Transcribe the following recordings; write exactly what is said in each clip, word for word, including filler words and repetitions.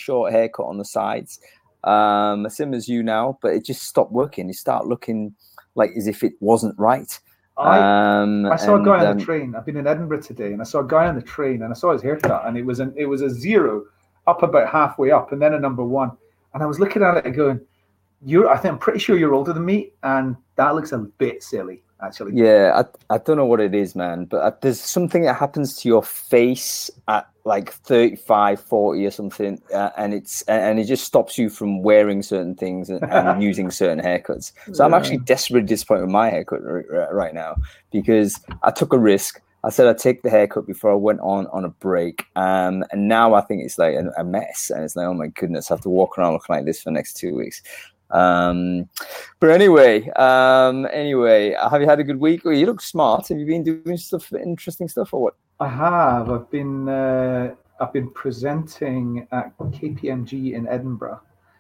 short haircut on the sides, um, same as you now, but it just stopped working. You start looking like as if it wasn't right. I um, I saw and, a guy on um, the train. I've been in Edinburgh today, and I saw a guy on the train, and I saw his haircut, and it was an it was a zero up about halfway up, and then a number one. And I was looking at it and going, "You're, I think I'm pretty sure you're older than me, and that looks a bit silly, actually." Yeah, I I don't know what it is, man, but uh, there's something that happens to your face at like thirty-five, forty or something, uh, and it's and it just stops you from wearing certain things and, and using certain haircuts. So I'm actually desperately disappointed with my haircut r- right now because I took a risk. I said I'd take the haircut before I went on on a break, um, and now I think it's like a, a mess, and it's like, oh my goodness, I have to walk around looking like this for the next two weeks. Um, but anyway, um, anyway, have you had a good week? Well, you look smart. Have you been doing stuff, interesting stuff, or what? I have. I've been uh, I've been presenting at K P M G in Edinburgh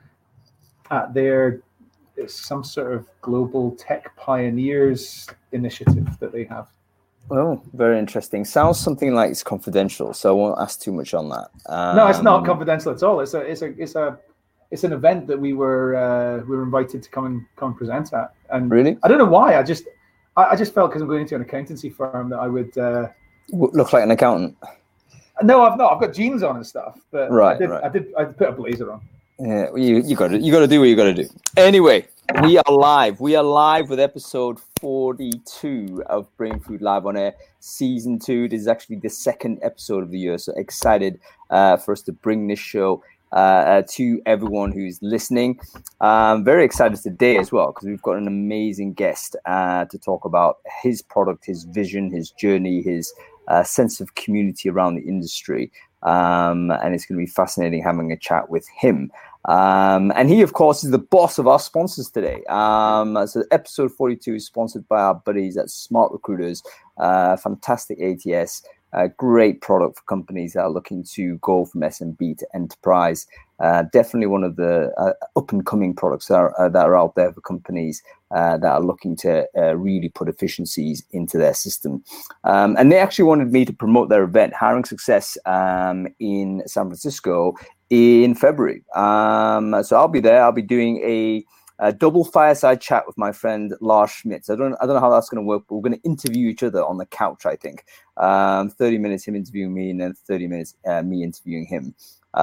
at their some sort of global tech pioneers initiative that they have. Oh, very interesting. Sounds something like it's confidential, so I won't ask too much on that. Um, no, it's not confidential at all. It's a it's a it's a it's an event that we were uh, we were invited to come and come and present at. And really, I don't know why. I just I, I just felt because I'm going into an accountancy firm that I would uh, look like an accountant. No, I've not. I've got jeans on and stuff, but right, I did right. I did I put a blazer on. Yeah, you you got to you got to do what you got to do. Anyway, we are live. We are live with episode forty-two of Brain Food Live on Air, season two. This is actually the second episode of the year, so excited uh, for us to bring this show uh, uh, to everyone who's listening. I'm very excited today as well because we've got an amazing guest uh, to talk about his product, his vision, his journey, his uh, sense of community around the industry. Um, and it's going to be fascinating having a chat with him. Um, and he, of course, is the boss of our sponsors today. Um, so episode forty-two is sponsored by our buddies at Smart Recruiters, uh, fantastic A T S, a great product for companies that are looking to go from S M B to enterprise. Uh, definitely one of the uh, up-and-coming products that are, uh, that are out there for companies uh, that are looking to uh, really put efficiencies into their system. Um, and they actually wanted me to promote their event, Hiring Success, um, in San Francisco in February. Um, so I'll be there. I'll be doing a, a double fireside chat with my friend Lars Schmitz. I don't, I don't know how that's going to work, but we're going to interview each other on the couch, I think. Um, thirty minutes him interviewing me and then thirty minutes uh, me interviewing him.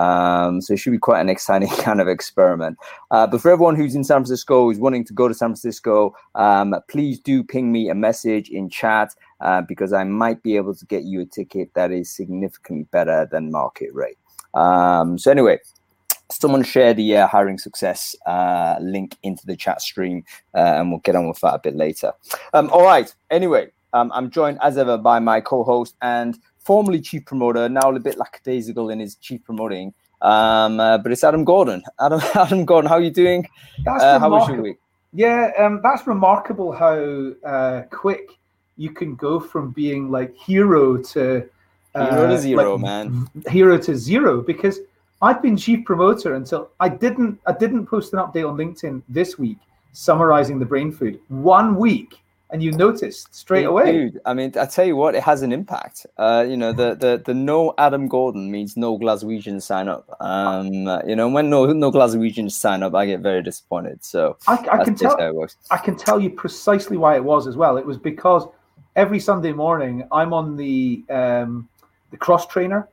Um, so it should be quite an exciting kind of experiment. Uh, but for everyone who's in San Francisco, who's wanting to go to San Francisco, um, please do ping me a message in chat uh, because I might be able to get you a ticket that is significantly better than market rate. Um, so anyway, someone share the uh, Hiring Success uh, link into the chat stream uh, and we'll get on with that a bit later. Um, all right. Anyway, um, I'm joined as ever by my co-host and formerly chief promoter, now a little bit lackadaisical in his chief promoting. Um, uh, but it's Adam Gordon. Adam, Adam Gordon, how are you doing? That's uh, how was your week? Yeah, um, that's remarkable how uh, quick you can go from being like hero to uh, hero to zero, like, man. Hero to zero, because I've been chief promoter until I didn't. I didn't post an update on LinkedIn this week summarizing the brain food. One week. And you noticed straight away. Dude, I mean, I tell you what, it has an impact. Uh, you know, the, the the no Adam Gordon means no Glaswegians sign up. Um, you know, when no no Glaswegians sign up, I get very disappointed. So I, I can tell. How it works. I can tell you precisely why it was as well. It was because every Sunday morning I'm on the um, the cross trainer,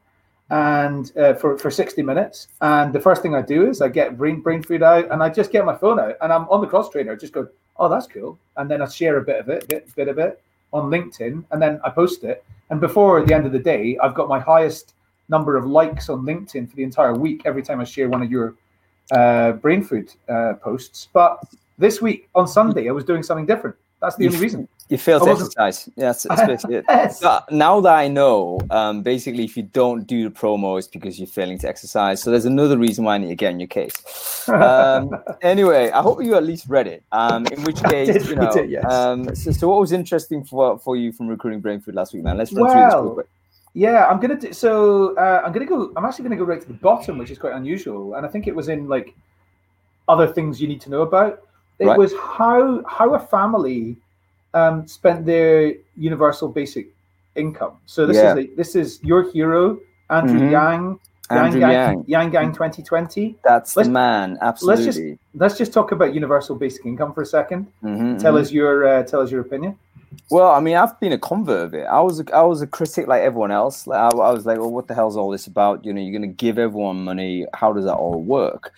and uh, for for sixty minutes. And the first thing I do is I get brain brain food out, and I just get my phone out, and I'm on the cross trainer. Just go, oh, that's cool. And then I share a bit of it, bit, bit of it on LinkedIn, and then I post it. And before the end of the day, I've got my highest number of likes on LinkedIn for the entire week every time I share one of your uh, brain food uh, posts. But this week on Sunday, I was doing something different. That's the you, only reason. You failed to exercise. Yes, that's basically it. Yes. But now that I know, um, basically, if you don't do the promo, it's because you're failing to exercise. So there's another reason why I need to get in your case. Um, anyway, I hope you at least read it. Um, in which case, did, you know. Did, yes. um, so, so what was interesting for for you from recruiting brain food last week, man? Let's run well, through this real quick. Yeah, I'm gonna do, so uh, I'm gonna go. I'm actually gonna go right to the bottom, which is quite unusual, and I think it was in like other things you need to know about. It right. was how how a family um, spent their universal basic income. So this yeah. is a, this is your hero, Andrew mm-hmm. Yang. Andrew Yang Yang. Gang, Yang Gang twenty twenty. That's let's, the man. Absolutely. Let's just let's just talk about universal basic income for a second. Mm-hmm, tell mm-hmm. us your uh, tell us your opinion. Well, I mean, I've been a convert of it. I was a, I was a critic like everyone else. Like, I, I was like, well, what the hell's all this about? You know, you're going to give everyone money. How does that all work?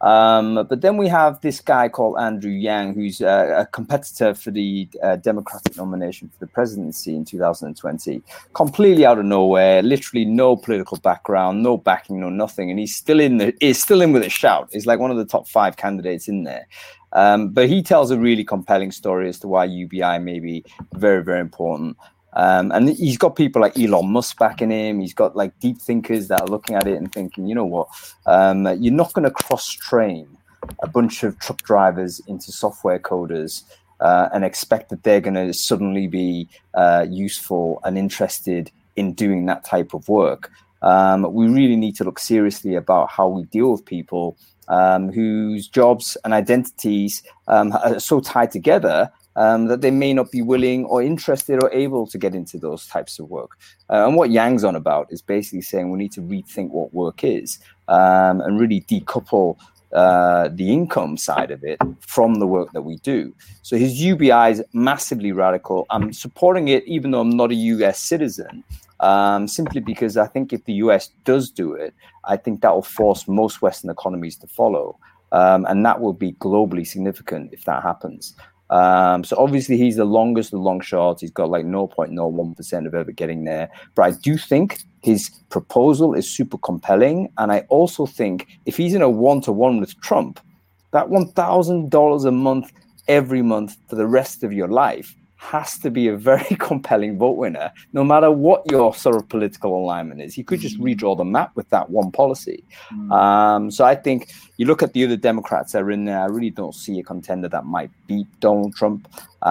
Um, but then we have this guy called Andrew Yang, who's uh, a competitor for the uh, Democratic nomination for the presidency in two thousand twenty, completely out of nowhere, literally no political background, no backing, no nothing. And he's still in the, he's still in with a shout. He's like one of the top five candidates in there. Um, but he tells a really compelling story as to why U B I may be very, very important. Um, and he's got people like Elon Musk backing him. He's got like deep thinkers that are looking at it and thinking, you know what, um, you're not going to cross-train a bunch of truck drivers into software coders uh, and expect that they're going to suddenly be uh, useful and interested in doing that type of work. Um, we really need to look seriously about how we deal with people um, whose jobs and identities um, are so tied together Um, that they may not be willing or interested or able to get into those types of work. Uh, and what Yang's on about is basically saying we need to rethink what work is um, and really decouple uh, the income side of it from the work that we do. So his U B I is massively radical. I'm supporting it even though I'm not a U S citizen, um, simply because I think if the U S does do it, I think that will force most Western economies to follow. Um, and that will be globally significant if that happens. Um, so obviously he's the longest, the long shot. He's got like zero point zero one percent of ever getting there. But I do think his proposal is super compelling. And I also think if he's in a one-to-one with Trump, that one thousand dollars a month, every month for the rest of your life has to be a very compelling vote winner, no matter what your sort of political alignment is. He could just redraw the map with that one policy. Mm. Um, so I think you look at the other Democrats that are in there, I really don't see a contender that might beat Donald Trump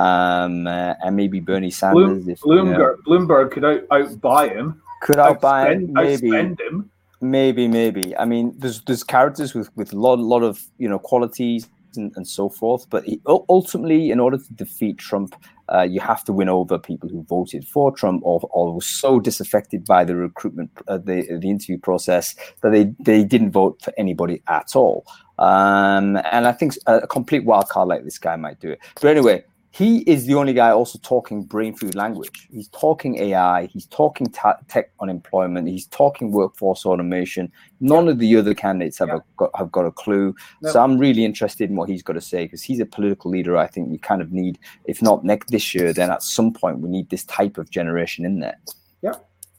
um, uh, and maybe Bernie Sanders. Bloom, if, Bloomberg, you know, Bloomberg could out, outbuy him. Could outbuy outspend, him, maybe. Outspend him. Maybe, maybe. I mean, there's there's characters with with a lot, lot of you know qualities and, and so forth. But he, ultimately, in order to defeat Trump, uh, you have to win over people who voted for Trump or, or were so disaffected by the recruitment, uh, the the interview process that they they didn't vote for anybody at all. Um, and I think a complete wild card like this guy might do it. But anyway. He is the only guy also talking brain food language. He's talking A I. He's talking ta- tech unemployment. He's talking workforce automation. None yeah. of the other candidates have, yeah. a, got, have got a clue. No. So I'm really interested in what he's got to say because he's a political leader I think we kind of need, if not next this year, then at some point we need this type of generation in there. Yeah.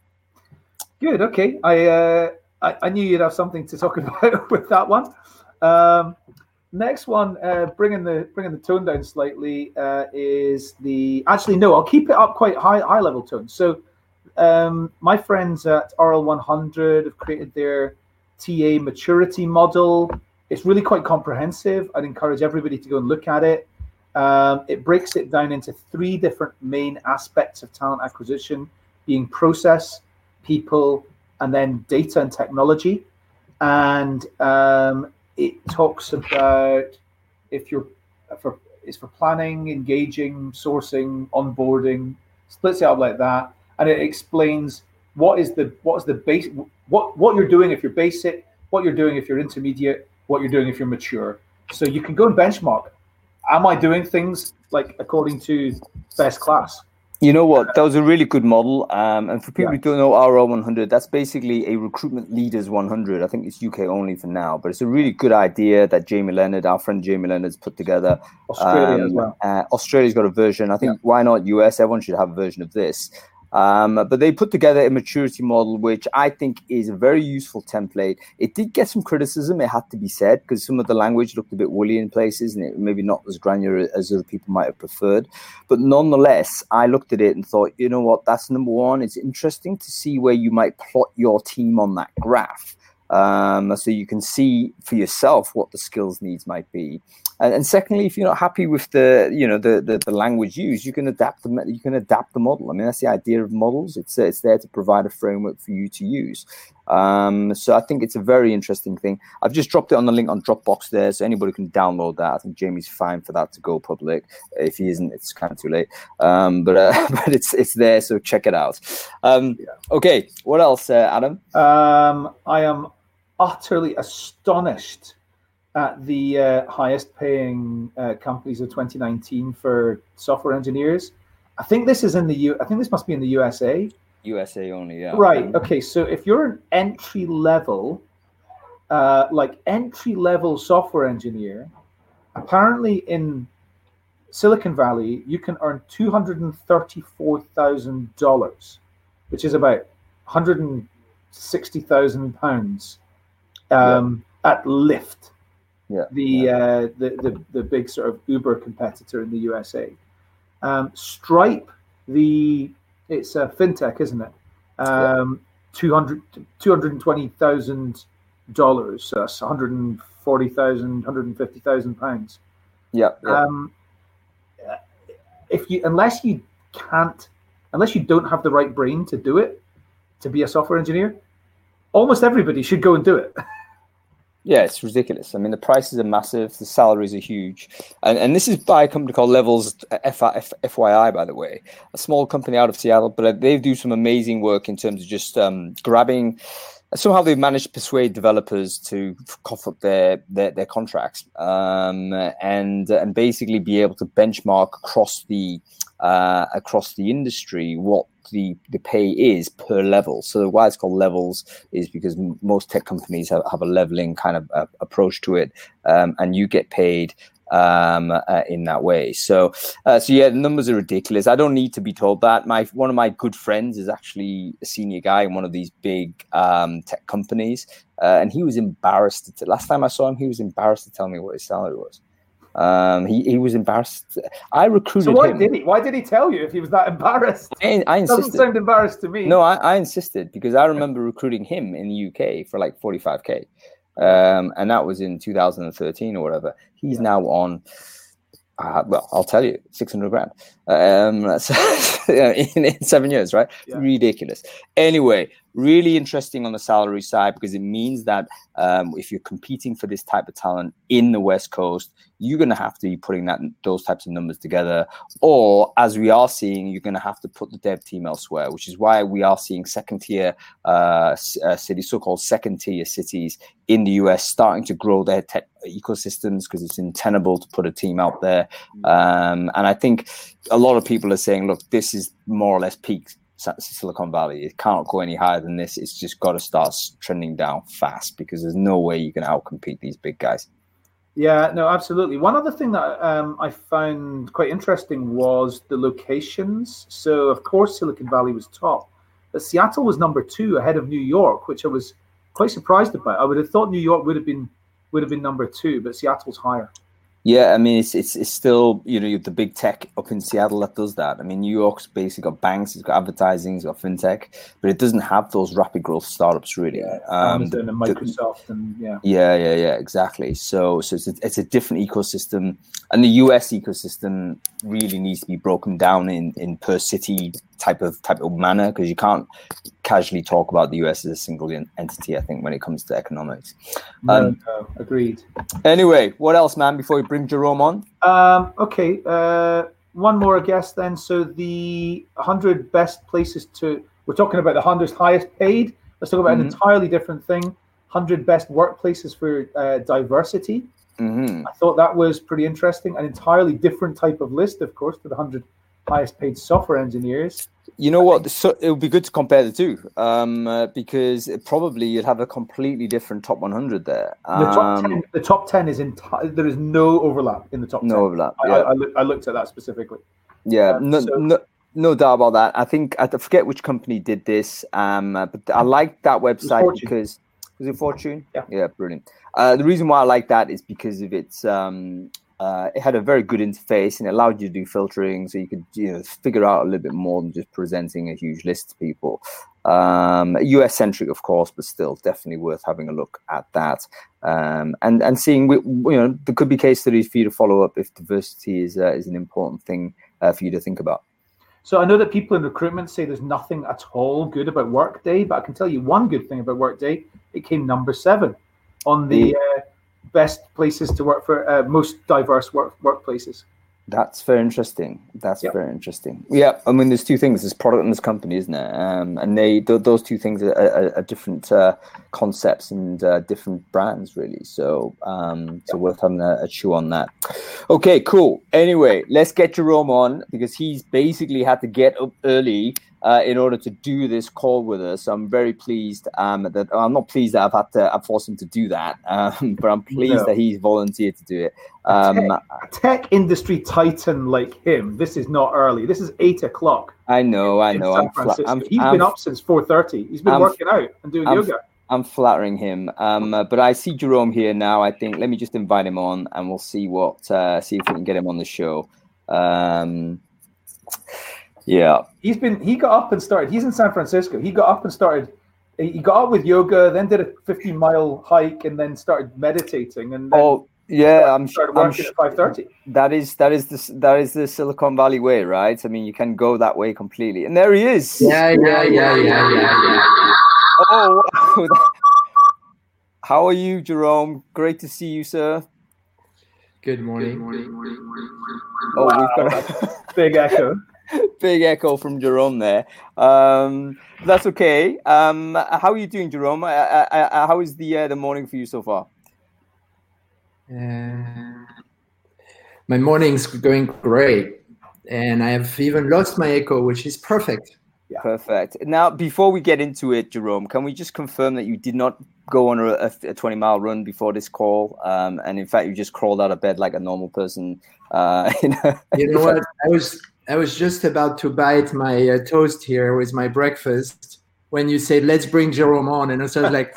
Good. Okay. I uh, I, I knew you'd have something to talk about with that one. Um, Next one, uh, bringing the bringing the tone down slightly, uh, is the actually no, I'll keep it up quite high high level tone. So, um, my friends at R L one hundred have created their T A maturity model. It's really quite comprehensive. I'd encourage everybody to go and look at it. Um, it breaks it down into three different main aspects of talent acquisition, being process, people, and then data and technology. And um, it talks about if you're for it's for planning, engaging, sourcing, onboarding, splits it up like that, and it explains what is the what is the base what what you're doing if you're basic, what you're doing if you're intermediate, what you're doing if you're mature. So you can go and benchmark. Am I doing things like according to best class? You know what? That was a really good model. Um, and for people yeah. who don't know R L one hundred, that's basically a recruitment leaders one hundred. I think it's U K only for now, but it's a really good idea that Jamie Leonard, our friend Jamie Leonard's put together. Australia um, as well. Uh, Australia's got a version. I think yeah. why not U S? Everyone should have a version of this. Um, but they put together a maturity model, which I think is a very useful template. It did get some criticism, it had to be said, because some of the language looked a bit woolly in places and it maybe not as granular as other people might have preferred. But nonetheless, I looked at it and thought, you know what, that's number one. It's interesting to see where you might plot your team on that graph. Um, so you can see for yourself what the skills needs might be. And, and secondly, if you're not happy with the, you know, the, the, the language used, you can adapt the you can adapt the model. I mean, that's the idea of models. It's uh, it's there to provide a framework for you to use. Um, so I think it's a very interesting thing. I've just dropped it on the link on Dropbox there, so anybody can download that. I think Jamie's fine for that to go public. If he isn't, it's kind of too late. Um, but uh, but it's it's there, so check it out. Um, Yeah. Okay, what else, uh, Adam? Um, I am utterly astonished at the uh, highest paying uh, companies of twenty nineteen for software engineers. I think this is in the U. I think this must be in the U S A. U S A only, yeah. Right. Okay. So if you're an entry level, uh, like entry level software engineer, apparently in Silicon Valley, you can earn two hundred and thirty-four thousand dollars, which is about one hundred and sixty thousand pounds um, yeah. at Lyft. Yeah, the, yeah. Uh, the the the big sort of Uber competitor in the U S A. Um, Stripe, the it's a fintech, isn't it? Um, yeah. two hundred two hundred twenty thousand dollars, so that's one hundred forty thousand, one hundred fifty thousand pounds. Yeah. yeah. Um, if you unless you can't, unless you don't have the right brain to do it, to be a software engineer, almost everybody should go and do it. Yeah, it's ridiculous. I mean, the prices are massive. The salaries are huge. And and this is by a company called Levels, F Y I, by the way, a small company out of Seattle. But they do some amazing work in terms of just um, grabbing. Somehow they've managed to persuade developers to cough up their their, their contracts um, and and basically be able to benchmark across the uh, across the industry what the, the pay is per level. So why it's called Levels is because m- most tech companies have, have a leveling kind of uh, approach to it, um, and you get paid um uh, in that way. So uh, so yeah, the numbers are ridiculous. I don't need to be told that. My one of my good friends is actually a senior guy in one of these big um tech companies, uh, and he was embarrassed to t- last time I saw him he was embarrassed to tell me what his salary was. Um he, he was embarrassed. I recruited so why him. did he why did he tell you if he was that embarrassed? I, I insisted. Doesn't sound embarrassed to me. No, I, I insisted because I remember recruiting him in the U K for like forty-five K. Um, and that was in two thousand thirteen or whatever. He's yeah. now on, uh, well, I'll tell you, six hundred grand um, that's, in, in seven years, right? Yeah. Ridiculous. Anyway, really interesting on the salary side because it means that um, if you're competing for this type of talent in the West Coast, you're going to have to be putting that those types of numbers together. Or as we are seeing, you're going to have to put the dev team elsewhere, which is why we are seeing second tier uh, uh, cities, so-called second tier cities in the U S starting to grow their tech ecosystems because it's untenable to put a team out there. Um, and I think a lot of people are saying, look, this is more or less peak Silicon Valley. It can't go any higher than this. It's just got to start trending down fast because there's no way you can outcompete these big guys. Yeah, no, absolutely. One other thing that um, I found quite interesting was the locations. So, of course, Silicon Valley was top, but Seattle was number two ahead of New York, which I was quite surprised about. I would have thought New York would have been would have been number two, but Seattle's higher. Yeah, I mean, it's it's it's still, you know, the big tech up in Seattle that does that. I mean, New York's basically got banks, it's got advertising, it's got fintech, but it doesn't have those rapid growth startups really. Yeah, um, Amazon and Microsoft, the, and yeah, yeah, yeah, yeah, exactly. So, so it's a, it's a different ecosystem, and the U S ecosystem really needs to be broken down in, in per city type of type of manner because you can't casually talk about the U S as a single entity. I think when it comes to economics. No, um, no, agreed. Anyway, what else, man? Before we bring Jerome on. Um, okay, uh, one more guess then. So the one hundred best places to. We're talking about the one hundred highest paid. Let's talk about mm-hmm. an entirely different thing. one hundred best workplaces for uh, diversity. Mm-hmm. I thought that was pretty interesting. An entirely different type of list, of course, to the one hundred highest paid software engineers. You know what? So it would be good to compare the two um, uh, because it probably you'd have a completely different top one hundred there. Um, the top ten, the top ten is enti- there is no overlap in the top no ten. overlap. I, yeah. I, I, look, I looked at that specifically. Yeah, um, no, so, no, no doubt about that. I think I forget which company did this, um, uh, but I like that website because was it Fortune? Yeah, yeah, brilliant. Uh, the reason why I like that is because of its. Um, Uh, it had a very good interface and it allowed you to do filtering, so you could, you know, figure out a little bit more than just presenting a huge list to people. Um, U S centric, of course, but still definitely worth having a look at that um, and and seeing. You know, there could be case studies for you to follow up if diversity is uh, is an important thing uh, for you to think about. So I know that people in recruitment say there's nothing at all good about Workday, but I can tell you one good thing about Workday. It came number seven on the uh, best places to work for, uh, most diverse work workplaces. That's very interesting. That's yep. very interesting. Yeah, I mean, there's two things. There's product and there's company, isn't it? Um, and they th- those two things are, are, are different uh, concepts and uh, different brands, really. So, um, so yep. worth having a, a chew on that. Okay, cool. Anyway, let's get Jerome on because he's basically had to get up early uh, in order to do this call with us. I'm very pleased um, that I'm not pleased that I've had to I've forced him to do that, um, but I'm pleased no. that he's volunteered to do it. Um, a, tech, a tech industry titan like him. This is not early. This is eight o'clock. I know, I know. San I'm Francisco. I'm, He's I'm, been up since four thirty. He's been I'm, working out and doing I'm, yoga. I'm flattering him, um, uh, but I see Jerome here now. I think let me just invite him on, and we'll see what uh, see if we can get him on the show. Um, yeah, he's been. He got up and started. He's in San Francisco. He got up and started. He got up with yoga, then did a fifteen mile hike, and then started meditating. And then oh yeah, started, I'm started I'm working at five thirty. That is that is the that is the Silicon Valley way, right? I mean, you can go that way completely. And there he is. Yeah, yeah, yeah, yeah, yeah. yeah. Oh, wow. How are you, Jerome? Great to see you, sir. Good morning. Good morning, morning, morning, morning. Oh, wow, we've got a big echo. Big echo from Jerome there. Um, that's okay. Um, how are you doing, Jerome? Uh, uh, how is the uh, the morning for you so far? Uh, my morning's going great, and I have even lost my echo, which is perfect. Yeah. Perfect. Now, before we get into it, Jerome, can we just confirm that you did not go on a, a twenty mile run before this call? Um, and in fact, you just crawled out of bed like a normal person. Uh, you know, you know what? I was I was just about to bite my uh, toast here with my breakfast when you said, let's bring Jerome on. And so I was like,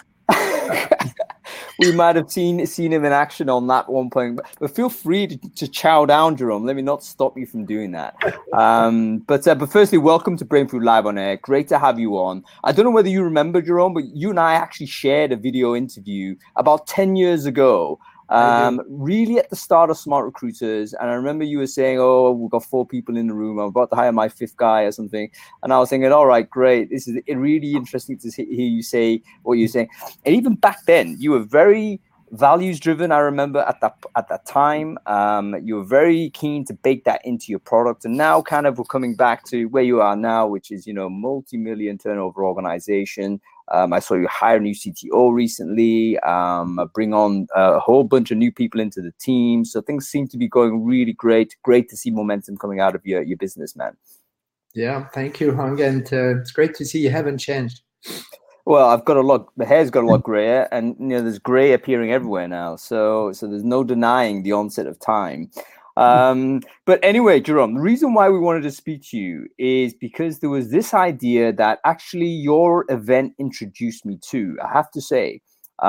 we might have seen seen him in action on that one point, but feel free to, to chow down, Jerome. Let me not stop you from doing that. Um, but uh, but firstly, welcome to Brain Food Live on Air. Great to have you on. I don't know whether you remember, Jerome, but you and I actually shared a video interview about ten years ago. Um, really at the start of Smart Recruiters, and I remember you were saying, "Oh, we've got four people in the room. I'm about to hire my fifth guy or something." And I was thinking, "All right, great. This is really interesting to hear you say what you're saying." And even back then, you were very values driven. I remember at that at that time, um, you were very keen to bake that into your product. And now, kind of, we're coming back to where you are now, which is, you know, multi-million turnover organization. Um, I saw you hire a new C T O recently, um, bring on a whole bunch of new people into the team. So things seem to be going really great. Great to see momentum coming out of your, your business, man. Yeah, thank you, Hung. And uh, it's great to see you haven't changed. Well, I've got a lot, the hair's got a lot grayer, and you know, there's gray appearing everywhere now. So, so there's no denying the onset of time. Um, but anyway, Jerome, the reason why we wanted to speak to you is because there was this idea that actually your event introduced me to, I have to say,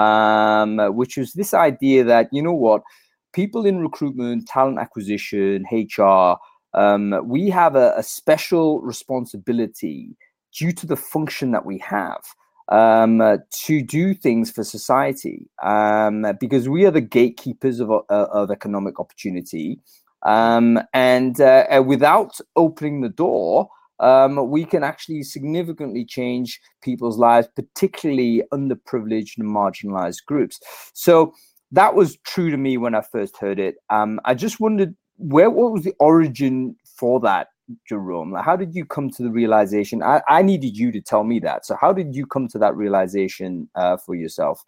um, which was this idea that, you know what, people in recruitment, talent acquisition, H R, um, we have a, a special responsibility due to the function that we have. Um, uh, to do things for society, um, because we are the gatekeepers of, uh, of economic opportunity. Um, and uh, without opening the door, um, we can actually significantly change people's lives, particularly underprivileged and marginalized groups. So that was true to me when I first heard it. Um, I just wondered, where what was the origin for that, Jerome? How did you come to the realization? I, I needed you to tell me that. So how did you come to that realization uh, for yourself?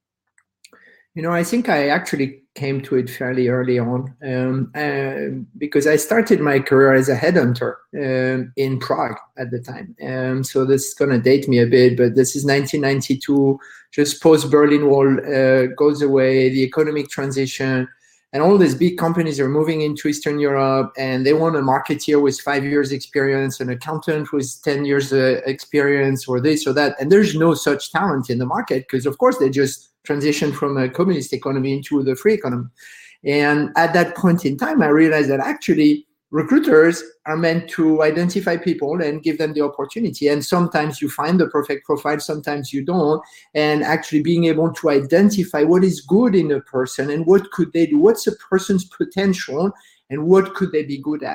You know, I think I actually came to it fairly early on um, uh, because I started my career as a headhunter um, in Prague at the time. Um, so this is going to date me a bit, but this is nineteen ninety-two, just post-Berlin Wall uh, goes away, the economic transition. And all these big companies are moving into Eastern Europe, and they want a marketeer with five years experience, an accountant with ten years uh, experience, or this or that. And there's no such talent in the market because, of course, they just transitioned from a communist economy into the free economy. And at that point in time, I realized that actually recruiters are meant to identify people and give them the opportunity. And sometimes you find the perfect profile, sometimes you don't. And actually being able to identify what is good in a person and what could they do, what's a person's potential and what could they be good at.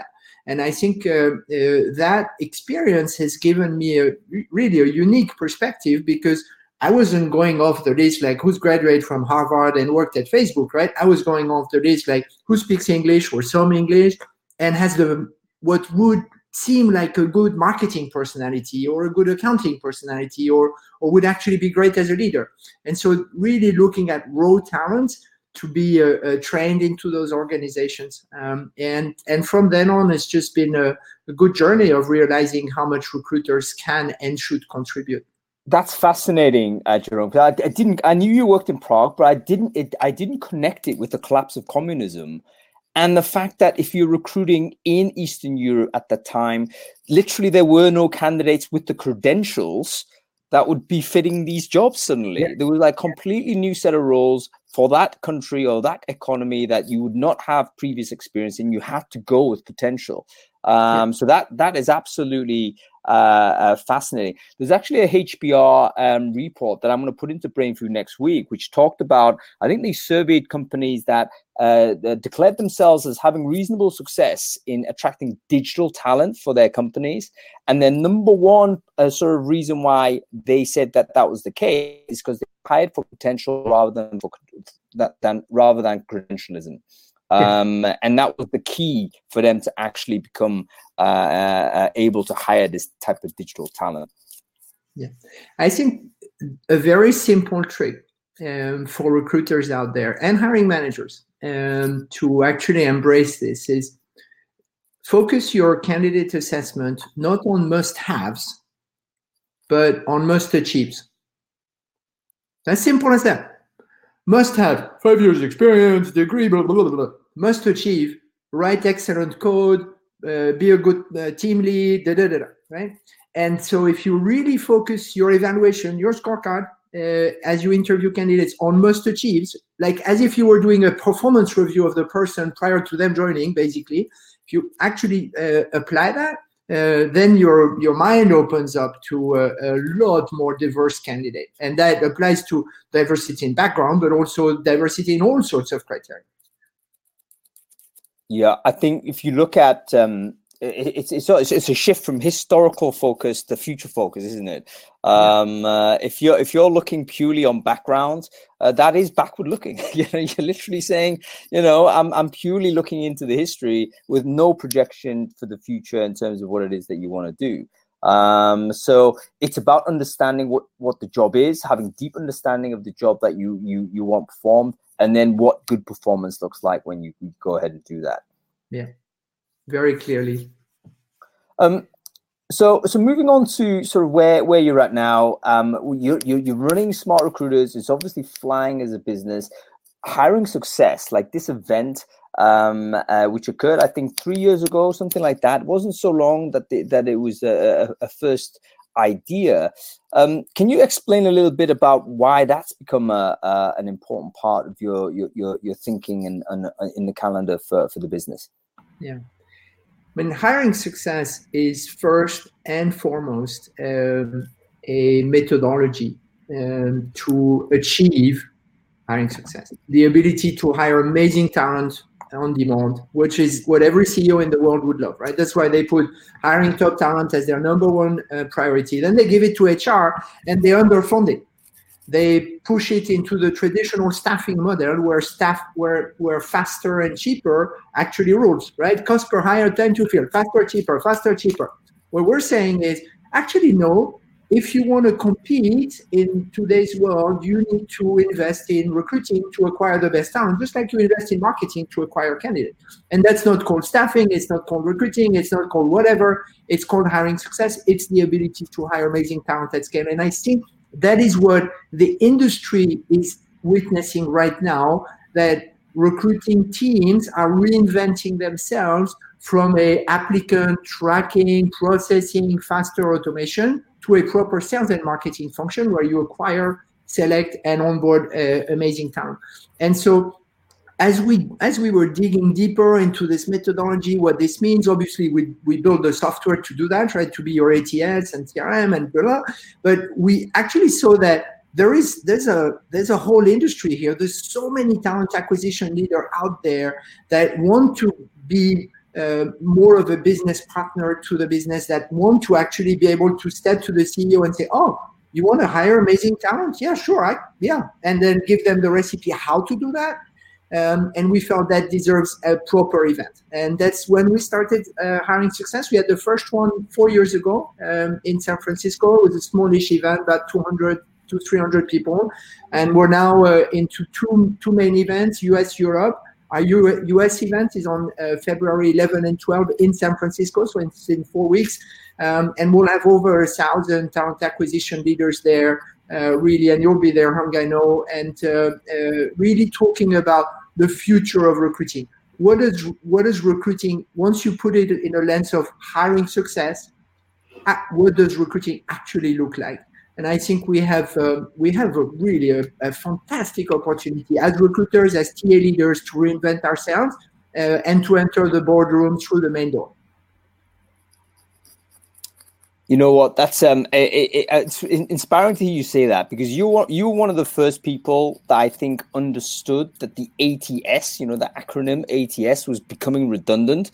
And I think uh, uh, that experience has given me a really a unique perspective, because I wasn't going off the list like who's graduated from Harvard and worked at Facebook, right? I was going off the list like who speaks English or some English and has the what would seem like a good marketing personality or a good accounting personality, or or would actually be great as a leader. And so really looking at raw talents to be uh, uh, trained into those organizations. Um, and, and from then on, it's just been a, a good journey of realizing how much recruiters can and should contribute. That's fascinating, uh, Jerome. I, I didn't. I knew you worked in Prague, but I didn't. It, I didn't connect it with the collapse of communism, and the fact that if you're recruiting in Eastern Europe at the time, literally there were no candidates with the credentials that would be fitting these jobs. Suddenly, yeah. There was like completely new set of roles for that country or that economy that you would not have previous experience in. You had to go with potential. Um, yeah. So that that is absolutely. Uh, uh, fascinating. There's actually a H B R um, report that I'm going to put into Brain Food next week, which talked about, I think they surveyed companies that uh, declared themselves as having reasonable success in attracting digital talent for their companies. And then number one uh, sort of reason why they said that that was the case is because they hired for potential rather than for that than rather than credentialism. Um, and that was the key for them to actually become uh, uh, able to hire this type of digital talent. Yeah, I think a very simple trick um, for recruiters out there and hiring managers um, to actually embrace this is focus your candidate assessment not on must-haves, but on must-achieves. As simple as that. Must have five years experience, degree, blah, blah, blah, blah. Must achieve, write excellent code, uh, be a good uh, team lead, da, da, da, da, right? And so if you really focus your evaluation, your scorecard, uh, as you interview candidates on must achieves, like as if you were doing a performance review of the person prior to them joining, basically, if you actually uh, apply that, Uh, then your your mind opens up to a, a lot more diverse candidate, and that applies to diversity in background, but also diversity in all sorts of criteria. Yeah, I think if you look at um, it, it's it's it's a shift from historical focus to future focus, isn't it? Um, yeah. uh, if you're if you're looking purely on background, uh, that is backward looking. You know, you're literally saying, you know, I'm I'm purely looking into the history with no projection for the future in terms of what it is that you want to do. Um, so it's about understanding what what the job is, having deep understanding of the job that you you you want performed, and then what good performance looks like when you, you go ahead and do that. Yeah, very clearly. Um. So, so moving on to sort of where, where you're at now, um, you're, you're, you're running Smart Recruiters. It's obviously flying as a business. Hiring success, like this event, um, uh, which occurred, I think, three years ago, something like that. It wasn't so long that the, that it was a, a first idea. Um, can you explain a little bit about why that's become a, a, an important part of your your your, your thinking and, and in the calendar for, for the business? Yeah. I mean, hiring success is first and foremost um, a methodology um, to achieve hiring success. The ability to hire amazing talent on demand, which is what every C E O in the world would love, right? That's why they put hiring top talent as their number one uh, priority. Then they give it to H R and they underfund it. They push it into the traditional staffing model where staff where where faster and cheaper actually rules, right? Cost per hire, time to fill, faster, cheaper, faster, cheaper. What we're saying is actually no. If you want to compete in today's world, you need to invest in recruiting to acquire the best talent, just like you invest in marketing to acquire candidates. And that's not called staffing. It's not called recruiting. It's not called whatever. It's called hiring success. It's the ability to hire amazing talent at scale. And I think that is what the industry is witnessing right now, that recruiting teams are reinventing themselves from a applicant tracking, processing, faster automation to a proper sales and marketing function where you acquire, select, and onboard uh, amazing talent. And so as we as we were digging deeper into this methodology, what this means, obviously we, we build the software to do that, right, to be your A T S and C R M and blah, blah, but we actually saw that there is there's a there's a whole industry here. There's so many talent acquisition leaders out there that want to be uh, more of a business partner to the business that want to actually be able to step to the C E O and say, oh, you want to hire amazing talent? Yeah, sure. I, yeah. And then give them the recipe how to do that. Um, and we felt that deserves a proper event. And that's when we started uh, Hiring Success. We had the first one four years ago um, in San Francisco. It was a smallish event, about two hundred to three hundred people. And we're now uh, into two, two main events, U S, Europe. Our U S event is on uh, February eleventh and twelfth in San Francisco, so it's in four weeks. Um, and we'll have over a thousand talent acquisition leaders there, uh, really, and you'll be there, Hung, I know, and uh, uh, really talking about the future of recruiting. What is what is recruiting, once you put it in a lens of hiring success, what does recruiting actually look like? And I think we have uh, we have a really a, a fantastic opportunity as recruiters, as T A leaders, to reinvent ourselves uh, and to enter the boardroom through the main door. You know what? That's um, it, it, it's inspiring to hear you say that, because you were you were one of the first people that I think understood that the A T S, you know, the acronym A T S, was becoming redundant,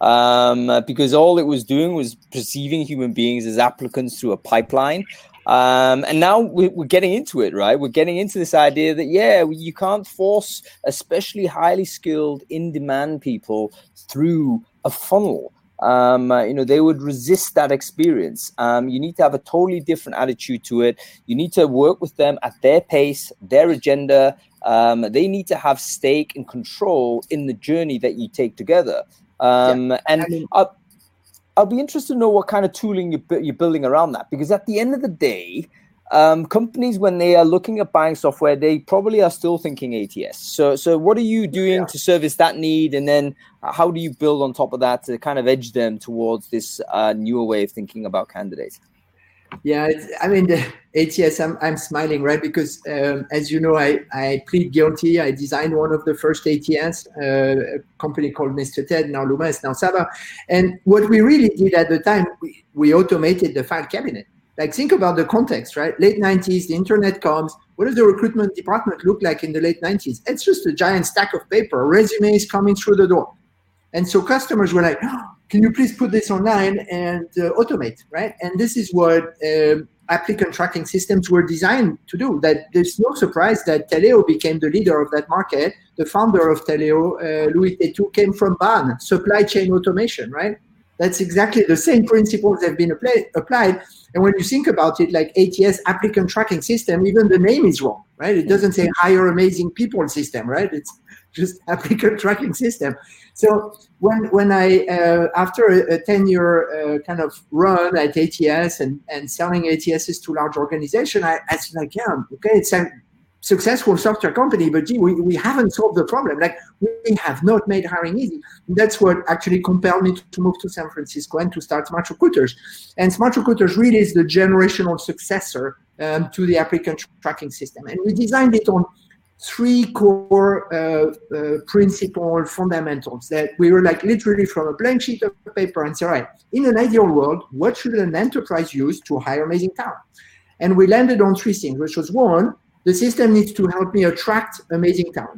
um, because all it was doing was perceiving human beings as applicants through a pipeline. Um, and now we're, we're getting into it, right? We're getting into this idea that, yeah, you can't force especially highly skilled, in-demand people through a funnel. Um, uh, you know, they would resist that experience. Um, you need to have a totally different attitude to it. You need to work with them at their pace, their agenda. Um, they need to have stake and control in the journey that you take together. Um, yeah. And I mean, I'll, I'll be interested to know what kind of tooling you're, you're building around that, because at the end of the day, um, companies, when they are looking at buying software, they probably are still thinking A T S. So, so what are you doing yeah. to service that need? And then how do you build on top of that to kind of edge them towards this uh, newer way of thinking about candidates? Yeah, it's, I mean, the A T S, I'm, I'm smiling, right? Because um, as you know, I, I plead guilty. I designed one of the first A T S, uh, a company called Mister Ted, now Luma, it's now Saba. And what we really did at the time, we, we automated the file cabinet. Like, think about the context, right? Late nineties, the internet comes. What does the recruitment department look like in the late nineties? It's just a giant stack of paper, resumes coming through the door. And so customers were like, oh, can you please put this online and uh, automate, right? And this is what uh, applicant tracking systems were designed to do. That there's no surprise that Taleo became the leader of that market. The founder of Taleo, uh, Louis Tetou, came from B A N, supply chain automation, right? That's exactly the same principles that have been apply, applied. And when you think about it, like A T S, applicant tracking system, even the name is wrong, right? It doesn't say hire amazing people system, right? It's just applicant tracking system. So when when I, uh, after a ten-year uh, kind of run at A T S and, and selling A T Ss to large organizations, I, I said, like, yeah, okay, it's a successful software company, but gee, we, we haven't solved the problem. Like, we have not made hiring easy. That's what actually compelled me to, to move to San Francisco and to start Smart Recruiters. And Smart Recruiters really is the generational successor um, to the applicant tracking system. And we designed it on three core uh, uh, principle fundamentals that we were like literally from a blank sheet of paper and say, all right, in an ideal world, what should an enterprise use to hire amazing talent? And we landed on three things, which was one, the system needs to help me attract amazing talent.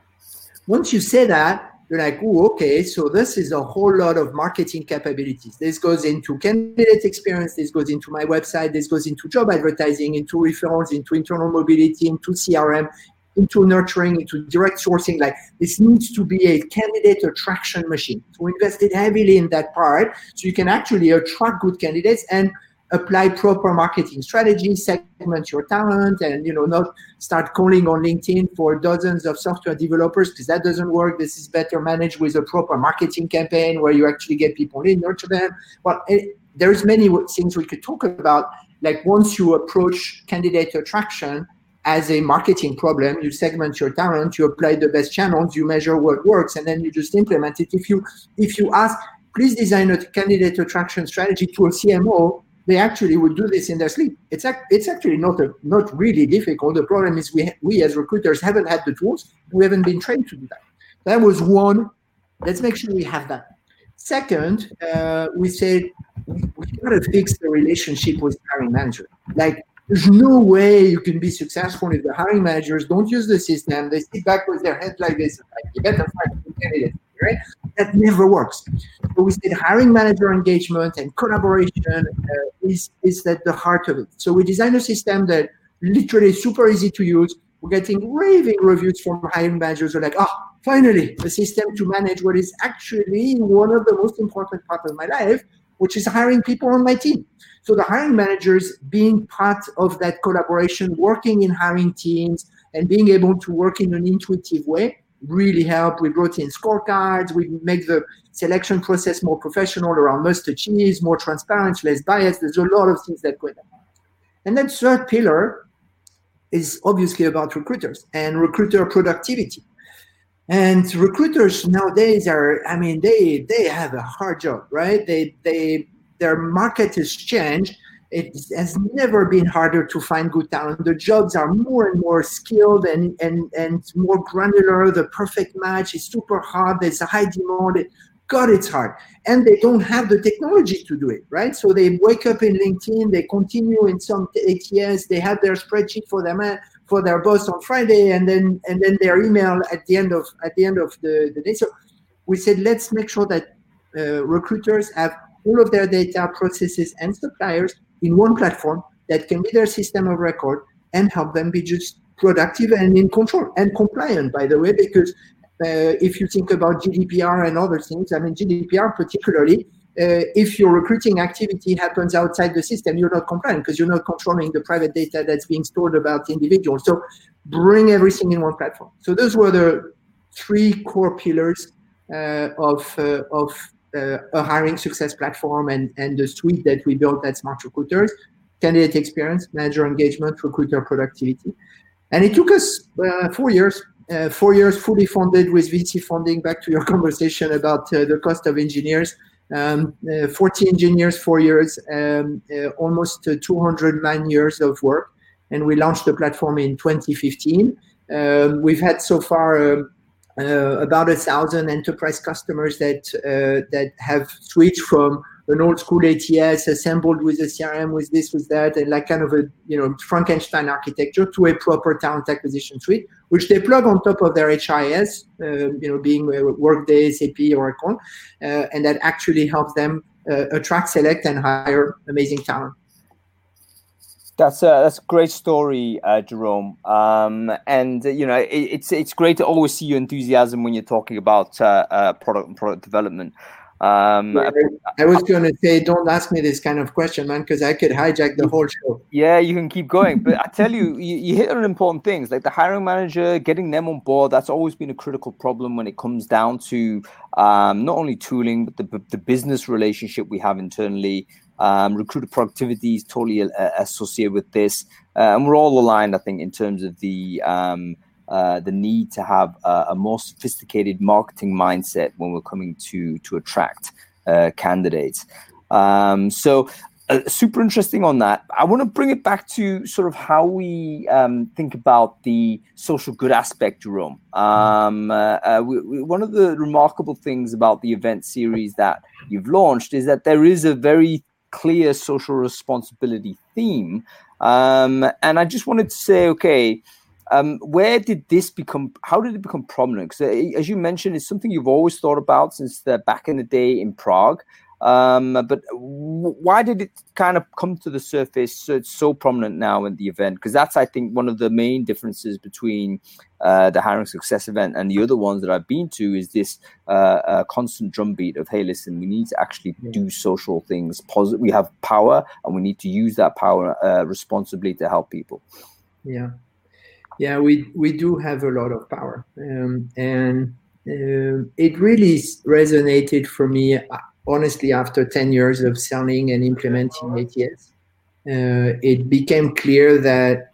Once you say that, you're like, oh, okay, so this is a whole lot of marketing capabilities. This goes into candidate experience, this goes into my website, this goes into job advertising, into referrals, into internal mobility, into C R M, into nurturing, into direct sourcing. Like, this needs to be a candidate attraction machine. So we invested heavily in that part so you can actually attract good candidates and apply proper marketing strategies, segment your talent, and, you know, not start calling on LinkedIn for dozens of software developers, because that doesn't work. This is better managed with a proper marketing campaign where you actually get people in, nurture them. Well, it, there's many things we could talk about. Like, once you approach candidate attraction as a marketing problem, you segment your talent, you apply the best channels, you measure what works, and then you just implement it. If you if you ask, please design a candidate attraction strategy to a C M O, they actually would do this in their sleep. It's it's actually not a, not really difficult. The problem is we we as recruiters haven't had the tools. We haven't been trained to do that. That was one. Let's make sure we have that. Second, uh, we said we, we gotta fix the relationship with hiring manager. Like, there's no way you can be successful if the hiring managers don't use the system. They sit back with their head like this. Like, you better find a candidate, right? that never works. So we said hiring manager engagement and collaboration uh, is, is at the heart of it. So we designed a system that literally is super easy to use. We're getting raving reviews from hiring managers who are like, oh, finally, a system to manage what is actually one of the most important parts of my life, which is hiring people on my team. So the hiring managers being part of that collaboration, working in hiring teams, and being able to work in an intuitive way really help. We brought in scorecards. We make the selection process more professional around must achieves, more transparent, less bias. There's a lot of things that go in. And then third pillar is obviously about recruiters and recruiter productivity. And recruiters nowadays are, I mean, they they have a hard job, right? They they their market has changed. It has never been harder to find good talent. The jobs are more and more skilled and, and, and more granular. The perfect match is super hard. There's a high demand. God, it's hard. And they don't have the technology to do it, right? So they wake up in LinkedIn, they continue in some A T S, they have their spreadsheet for their for their boss on Friday, and then and then their email at the end of at the end of the, the day. So we said, let's make sure that uh, recruiters have all of their data, processes, and suppliers in one platform that can be their system of record and help them be just productive and in control and compliant, by the way, because uh, if you think about G D P R and other things, I mean, G D P R particularly, uh, if your recruiting activity happens outside the system, you're not compliant because you're not controlling the private data that's being stored about individuals. So bring everything in one platform. So those were the three core pillars uh, of, uh, of Uh, a hiring success platform and, and the suite that we built at Smart Recruiters: candidate experience, manager engagement, recruiter productivity. And it took us uh, four years, uh, four years fully funded with V C funding. Back to your conversation about uh, the cost of engineers, um, uh, forty engineers, four years, um, uh, almost uh, two hundred man years of work. And we launched the platform in twenty fifteen. Um, we've had so far um, Uh, about a thousand enterprise customers that uh, that have switched from an old school A T S assembled with a C R M, with this, with that, and like kind of a you know Frankenstein architecture to a proper talent acquisition suite, which they plug on top of their H R I S, uh, you know, being Workday, S A P, Oracle, uh, and that actually helps them uh, attract, select, and hire amazing talent. That's a that's a great story, uh, Jerome. Um, and uh, you know, it, it's it's great to always see your enthusiasm when you're talking about uh, uh, product and product development. Um, yeah, I was going to say, don't ask me this kind of question, man, because I could hijack the whole show. Yeah, you can keep going, but I tell you, you, you hit on important things like the hiring manager, getting them on board. That's always been a critical problem when it comes down to um, not only tooling, but the the business relationship we have internally. Um, recruiter productivity is totally uh, associated with this, uh, and we're all aligned, I think, in terms of the um, uh, the need to have a, a more sophisticated marketing mindset when we're coming to to attract uh, candidates. Um, so, uh, super interesting on that. I want to bring it back to sort of how we um, think about the social good aspect, Jerome. Um, uh, uh, we, we, one of the remarkable things about the event series that you've launched is that there is a very clear social responsibility theme. Um, and I just wanted to say, okay, um, where did this become, how did it become prominent? Because as you mentioned, it's something you've always thought about since the back in the day in Prague. Um, but w- why did it kind of come to the surface so it's so prominent now in the event? Because that's, I think, one of the main differences between uh, the Hiring Success event and the other ones that I've been to is this uh, uh, constant drumbeat of, hey, listen, we need to actually yeah. do social things. Posit- we have power and we need to use that power uh, responsibly to help people. Yeah. Yeah, we, we do have a lot of power. Um, and uh, it really resonated for me. Honestly, after ten years of selling and implementing A T S, uh, it became clear that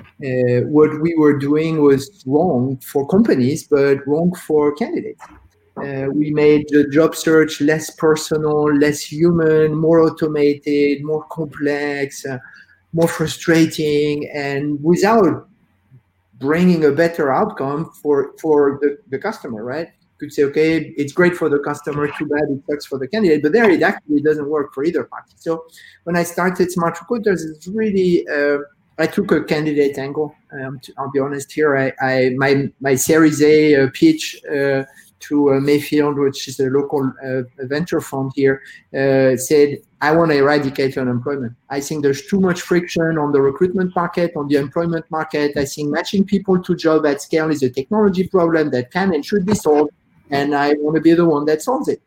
uh, what we were doing was wrong for companies, but wrong for candidates. Uh, we made the job search less personal, less human, more automated, more complex, uh, more frustrating, and without bringing a better outcome for, for the, the customer, right? Could say, okay, it's great for the customer, too bad it sucks for the candidate, but there it actually doesn't work for either party. So when I started Smart Recruiters, it's really, uh, I took a candidate angle. Um, to, I'll be honest here, I, I my my Series A uh, pitch uh, to uh, Mayfield, which is a local uh, venture fund here, uh, said, I want to eradicate unemployment. I think there's too much friction on the recruitment market, on the employment market. I think matching people to job at scale is a technology problem that can and should be solved, and I want to be the one that solves it.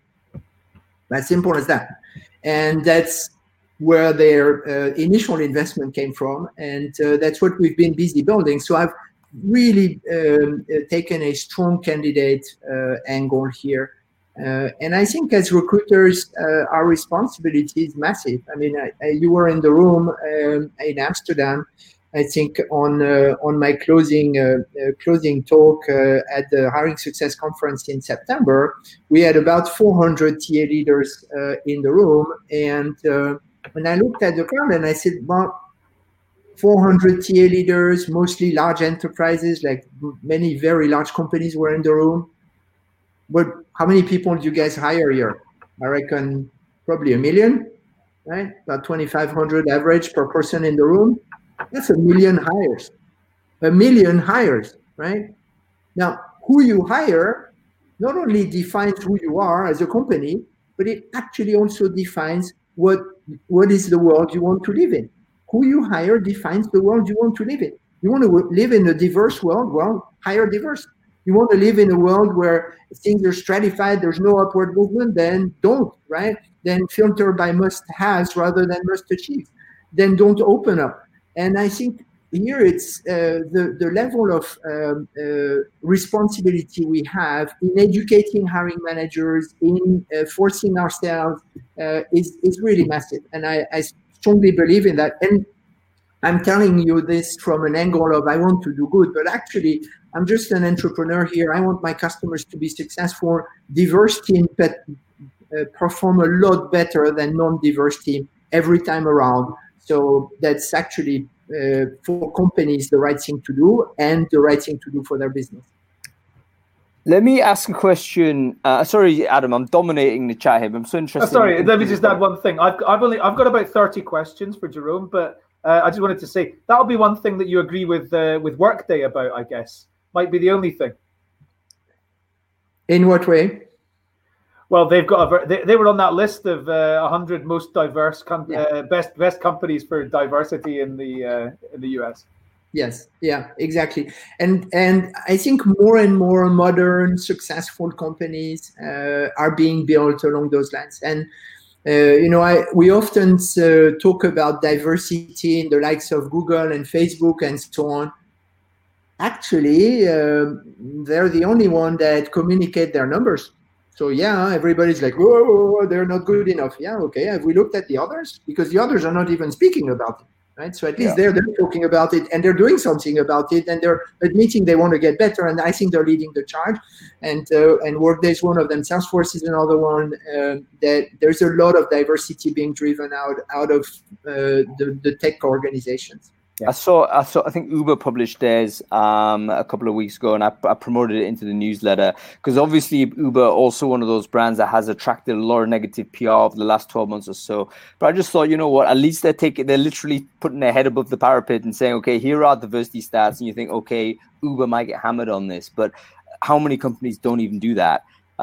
As simple as that. And that's where their uh, initial investment came from, and uh, that's what we've been busy building. So I've really um, uh, taken a strong candidate uh, angle here. Uh, and I think as recruiters, uh, our responsibility is massive. I mean, I, I, you were in the room um, in Amsterdam, I think, on uh, on my closing uh, uh, closing talk uh, at the Hiring Success Conference in September. We had about four hundred T A leaders uh, in the room. And uh, when I looked at the crowd and I said, well, four hundred T A leaders, mostly large enterprises, like many very large companies were in the room. But how many people do you guys hire here? I reckon probably a million, right? About twenty-five hundred average per person in the room. That's a million hires. A million hires, right? Now, who you hire not only defines who you are as a company, but it actually also defines what, what is the world you want to live in. Who you hire defines the world you want to live in. You want to live in a diverse world? Well, hire diverse. You want to live in a world where things are stratified, there's no upward movement, then don't, right? Then filter by must-haves rather than must-achieve. Then don't open up. And I think here it's uh, the, the level of um, uh, responsibility we have in educating hiring managers, in uh, forcing ourselves uh, is, is really massive. And I, I strongly believe in that. And I'm telling you this from an angle of I want to do good, but actually I'm just an entrepreneur here. I want my customers to be successful. Diverse team that uh, perform a lot better than non-diverse team every time around. So that's actually uh, for companies the right thing to do and the right thing to do for their business. Let me ask a question. Uh, sorry, Adam, I'm dominating the chat here, but I'm so interested. Oh, sorry, in- let me just add one thing. I've I've only I've got about thirty questions for Jerome, but uh, I just wanted to say that'll be one thing that you agree with uh, with Workday about. I guess might be the only thing. In what way? Well, they've got a they, they were on that list of uh, one hundred most diverse com- Yeah. uh, best best companies for diversity in the uh, in the U S. Yes, yeah, exactly. And and I think more and more modern, successful companies uh, are being built along those lines. And uh, you know, I we often uh, talk about diversity in the likes of Google and Facebook and so on. Actually, uh, they're the only one that communicate their numbers. So yeah, everybody's like, whoa, they're not good enough. Yeah, okay. Have we looked at the others? Because the others are not even speaking about it, right? So at least Yeah. they're, they're talking about it and they're doing something about it and they're admitting they want to get better. And I think they're leading the charge. And uh, and Workday is one of them. Salesforce is another one. Uh, that there's a lot of diversity being driven out out of uh, the, the tech organizations. I saw, I saw, I think Uber published theirs um, a couple of weeks ago, and I, I promoted it into the newsletter because obviously Uber also one of those brands that has attracted a lot of negative P R over the last twelve months or so. But I just thought, you know what, at least they're taking, they're literally putting their head above the parapet and saying, okay, here are diversity stats, and you think, okay, Uber might get hammered on this, but how many companies don't even do that?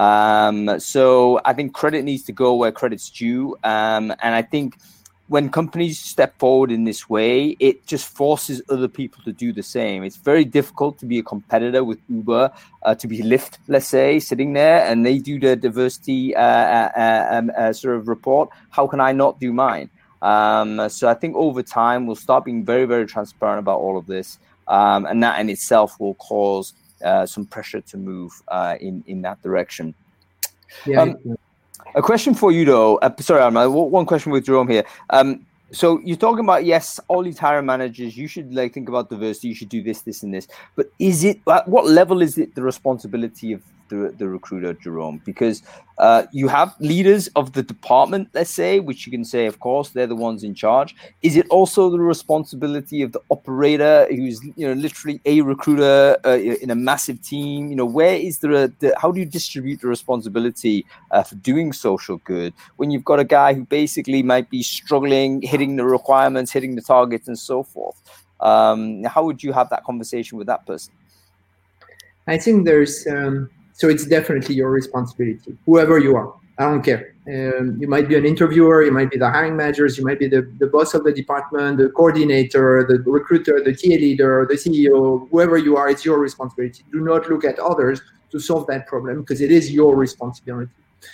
Um, so I think credit needs to go where credit's due, um, and I think when companies step forward in this way, it just forces other people to do the same. It's very difficult to be a competitor with Uber, uh, to be Lyft, let's say, sitting there, and they do the diversity uh, uh, um, uh, sort of report. How can I not do mine? Um, so I think over time, we'll start being very, very transparent about all of this. Um, and that in itself will cause uh, some pressure to move uh, in, in that direction. Yeah. Um, A question for you, though. Uh, sorry, Arma, one question with Jerome here. Um, so you're talking about, yes, all these hiring managers, you should like think about diversity, you should do this, this, and this. But is it, at what level is it the responsibility of the, the recruiter, Jerome? Because uh, you have leaders of the department, let's say, which you can say, of course, they're the ones in charge. Is it also the responsibility of the operator who's, you know, literally a recruiter uh, in a massive team? You know, where is the, the how do you distribute the responsibility uh, for doing social good when you've got a guy who basically might be struggling, hitting the requirements, hitting the targets, and so forth? Um, how would you have that conversation with that person? I think there's um, So it's definitely your responsibility, whoever you are. I don't care. Um, you might be an interviewer, you might be the hiring managers, you might be the, the boss of the department, the coordinator, the recruiter, the T A leader, the C E O, whoever you are, it's your responsibility. Do not look at others to solve that problem because it is your responsibility.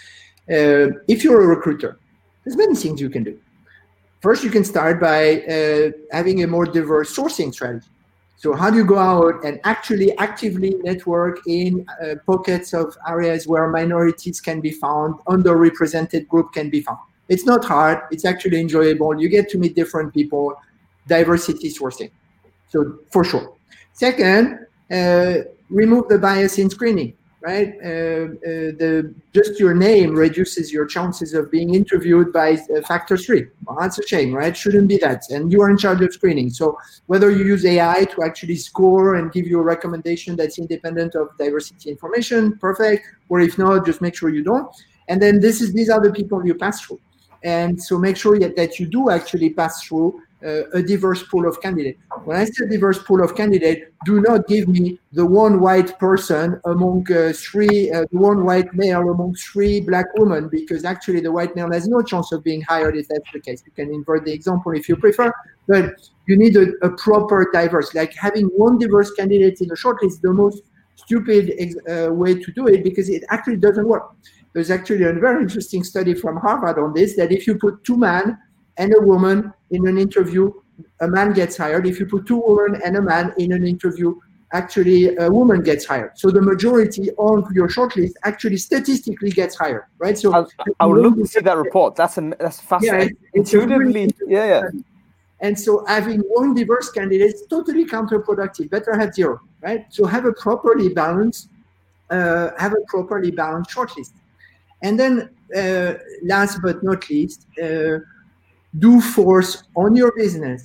Uh, if you're a recruiter, there's many things you can do. First, you can start by uh, having a more diverse sourcing strategy. So how do you go out and actually actively network in uh, pockets of areas where minorities can be found, underrepresented group can be found? It's not hard. It's actually enjoyable. You get to meet different people, diversity sourcing. So for sure. Second, uh, remove the bias in screening, right? Uh, uh, the just your name reduces your chances of being interviewed by uh, factor three. Well, that's a shame, right? Shouldn't be that. And you are in charge of screening. So whether you use A I to actually score and give you a recommendation that's independent of diversity information, perfect. Or if not, just make sure you don't. And then this is these are the people you pass through. And so make sure that, that you do actually pass through Uh, a diverse pool of candidates. When I say diverse pool of candidates, do not give me the one white person among uh, three, uh, the one white male among three black women, because actually the white male has no chance of being hired if that's the case. You can invert the example if you prefer, but you need a, a proper diverse, like having one diverse candidate in a shortlist is the most stupid uh, way to do it because it actually doesn't work. There's actually a very interesting study from Harvard on this, that if you put two men and a woman in an interview, a man gets hired. If you put two women and a man in an interview, actually a woman gets hired. So the majority on your shortlist actually statistically gets hired, right? So I, I would love to see that report. That's a, that's fascinating. Yeah, it's, intuitively, it's really yeah, yeah. And so having one diverse candidate is totally counterproductive. Better have zero, right? So have a properly balanced, uh, have a properly balanced shortlist. And then uh, last but not least, uh, do force on your business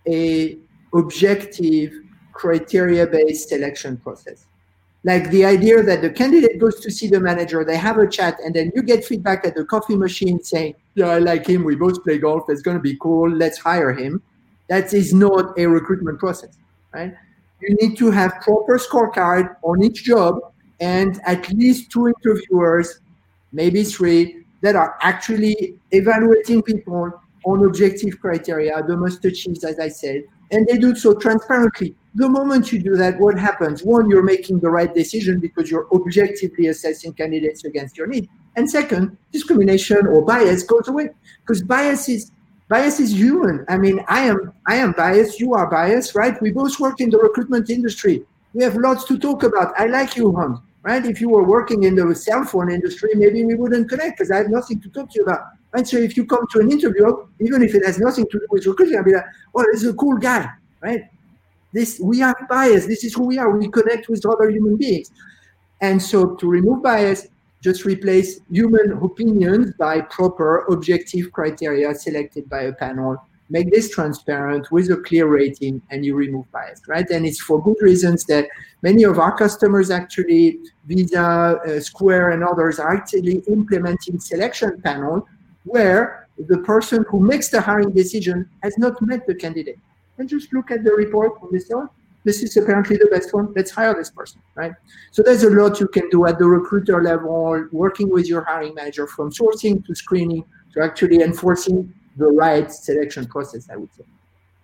a objective criteria-based selection process. Like the idea that the candidate goes to see the manager, they have a chat, and then you get feedback at the coffee machine saying, yeah, I like him, we both play golf, it's going to be cool, let's hire him. That is not a recruitment process, right? You need to have proper scorecard on each job and at least two interviewers, maybe three, that are actually evaluating people on objective criteria, the must achieve, as I said, and they do so transparently. The moment you do that, what happens? One, you're making the right decision because you're objectively assessing candidates against your need. And second, discrimination or bias goes away because bias is bias is human. I mean, I am I am biased, you are biased, right? We both work in the recruitment industry. We have lots to talk about. I like you, Hans, right? If you were working in the cell phone industry, maybe we wouldn't connect because I have nothing to talk to you about. Right? So if you come to an interview, even if it has nothing to do with recruiting, I'll be like, oh, this is a cool guy, right? This we are biased. This is who we are. We connect with other human beings. And so to remove bias, just replace human opinions by proper objective criteria selected by a panel. Make this transparent with a clear rating, and you remove bias, right? And it's for good reasons that many of our customers actually, Visa, uh, Square, and others are actually implementing selection panel where the person who makes the hiring decision has not met the candidate. And just look at the report and they say, oh, this is apparently the best one, let's hire this person, right? So there's a lot you can do at the recruiter level, working with your hiring manager from sourcing to screening to actually enforcing the right selection process, I would say.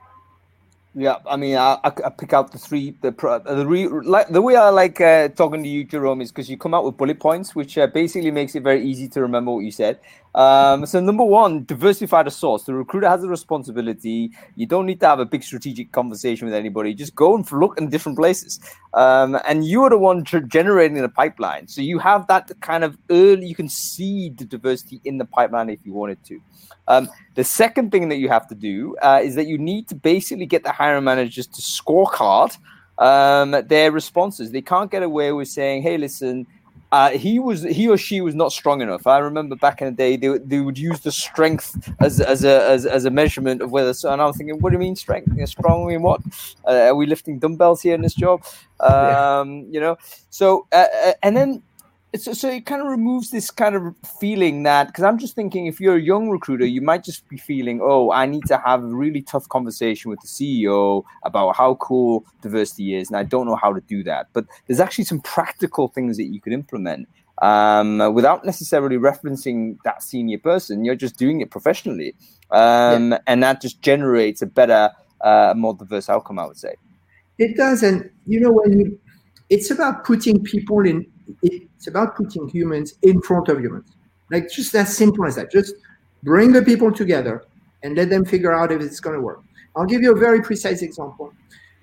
Yeah, I mean, I, I pick out the three, the the re, like the way I like uh, talking to you, Jerome, is because you come out with bullet points, which uh, basically makes it very easy to remember what you said. Um, so number one, diversify the source. The recruiter has a responsibility. You don't need to have a big strategic conversation with anybody. Just go and look in different places. Um, and you're the one generating the pipeline. So you have that kind of early, you can see the diversity in the pipeline if you wanted to. Um, the second thing that you have to do uh, is that you need to basically get the hiring managers to scorecard um, their responses. They can't get away with saying, hey, listen, uh, he was he or she was not strong enough. I remember back in the day, they, they would use the strength as as a as, as a measurement of whether. So, and I'm thinking, what do you mean strength? You know, strong in what? Uh, are we lifting dumbbells here in this job? Um, yeah. You know, so uh, and then So, so it kind of removes this kind of feeling that, because I'm just thinking, if you're a young recruiter, you might just be feeling, oh, I need to have a really tough conversation with the C E O about how cool diversity is, and I don't know how to do that. But there's actually some practical things that you could implement um, without necessarily referencing that senior person. You're just doing it professionally, um, yeah. and that just generates a better, uh, more diverse outcome, I would say. It does, and you know, when you, it's about putting people in. It's about putting humans in front of humans. Like just as simple as that. Just bring the people together and let them figure out if it's going to work. I'll give you a very precise example.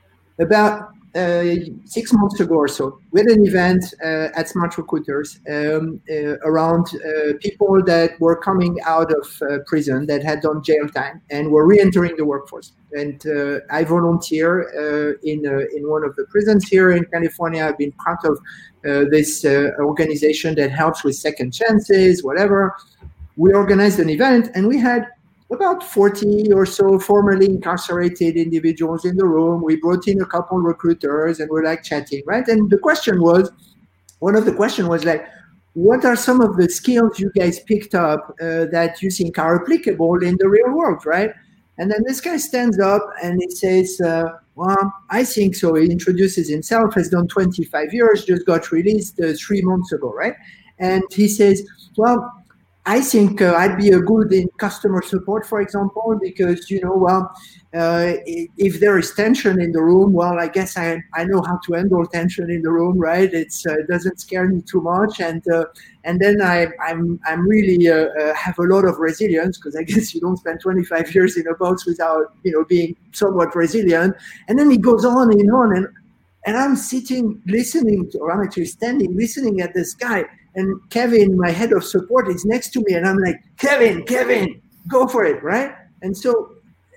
About uh, six months ago or so, we had an event uh, at Smart Recruiters um, uh, around uh, people that were coming out of uh, prison that had done jail time and were re-entering the workforce. And uh, I volunteer uh, in uh, in one of the prisons here in California. I've been part of uh, this uh, organization that helps with second chances, whatever. We organized an event, and we had about forty or so formerly incarcerated individuals in the room. We brought in a couple recruiters, and we're like chatting, right? And the question was, one of the questions was like, what are some of the skills you guys picked up uh, that you think are applicable in the real world, right? And then this guy stands up and he says, uh, well, I think so. He introduces himself, has done twenty-five years, just got released uh, three months ago, right? And he says, well, I think uh, I'd be a good in customer support, for example, because, you know, well, uh, if there is tension in the room, well, I guess I, I know how to handle tension in the room, right? It's, uh, it doesn't scare me too much. And uh, and then I, I'm I'm really uh, uh, have a lot of resilience, because I guess you don't spend twenty-five years in a box without, you know, being somewhat resilient. And then he goes on and on. And, and I'm sitting, listening, to, or I'm actually standing, listening at this guy. And Kevin, my head of support, is next to me, and I'm like, Kevin, Kevin, go for it, right? And so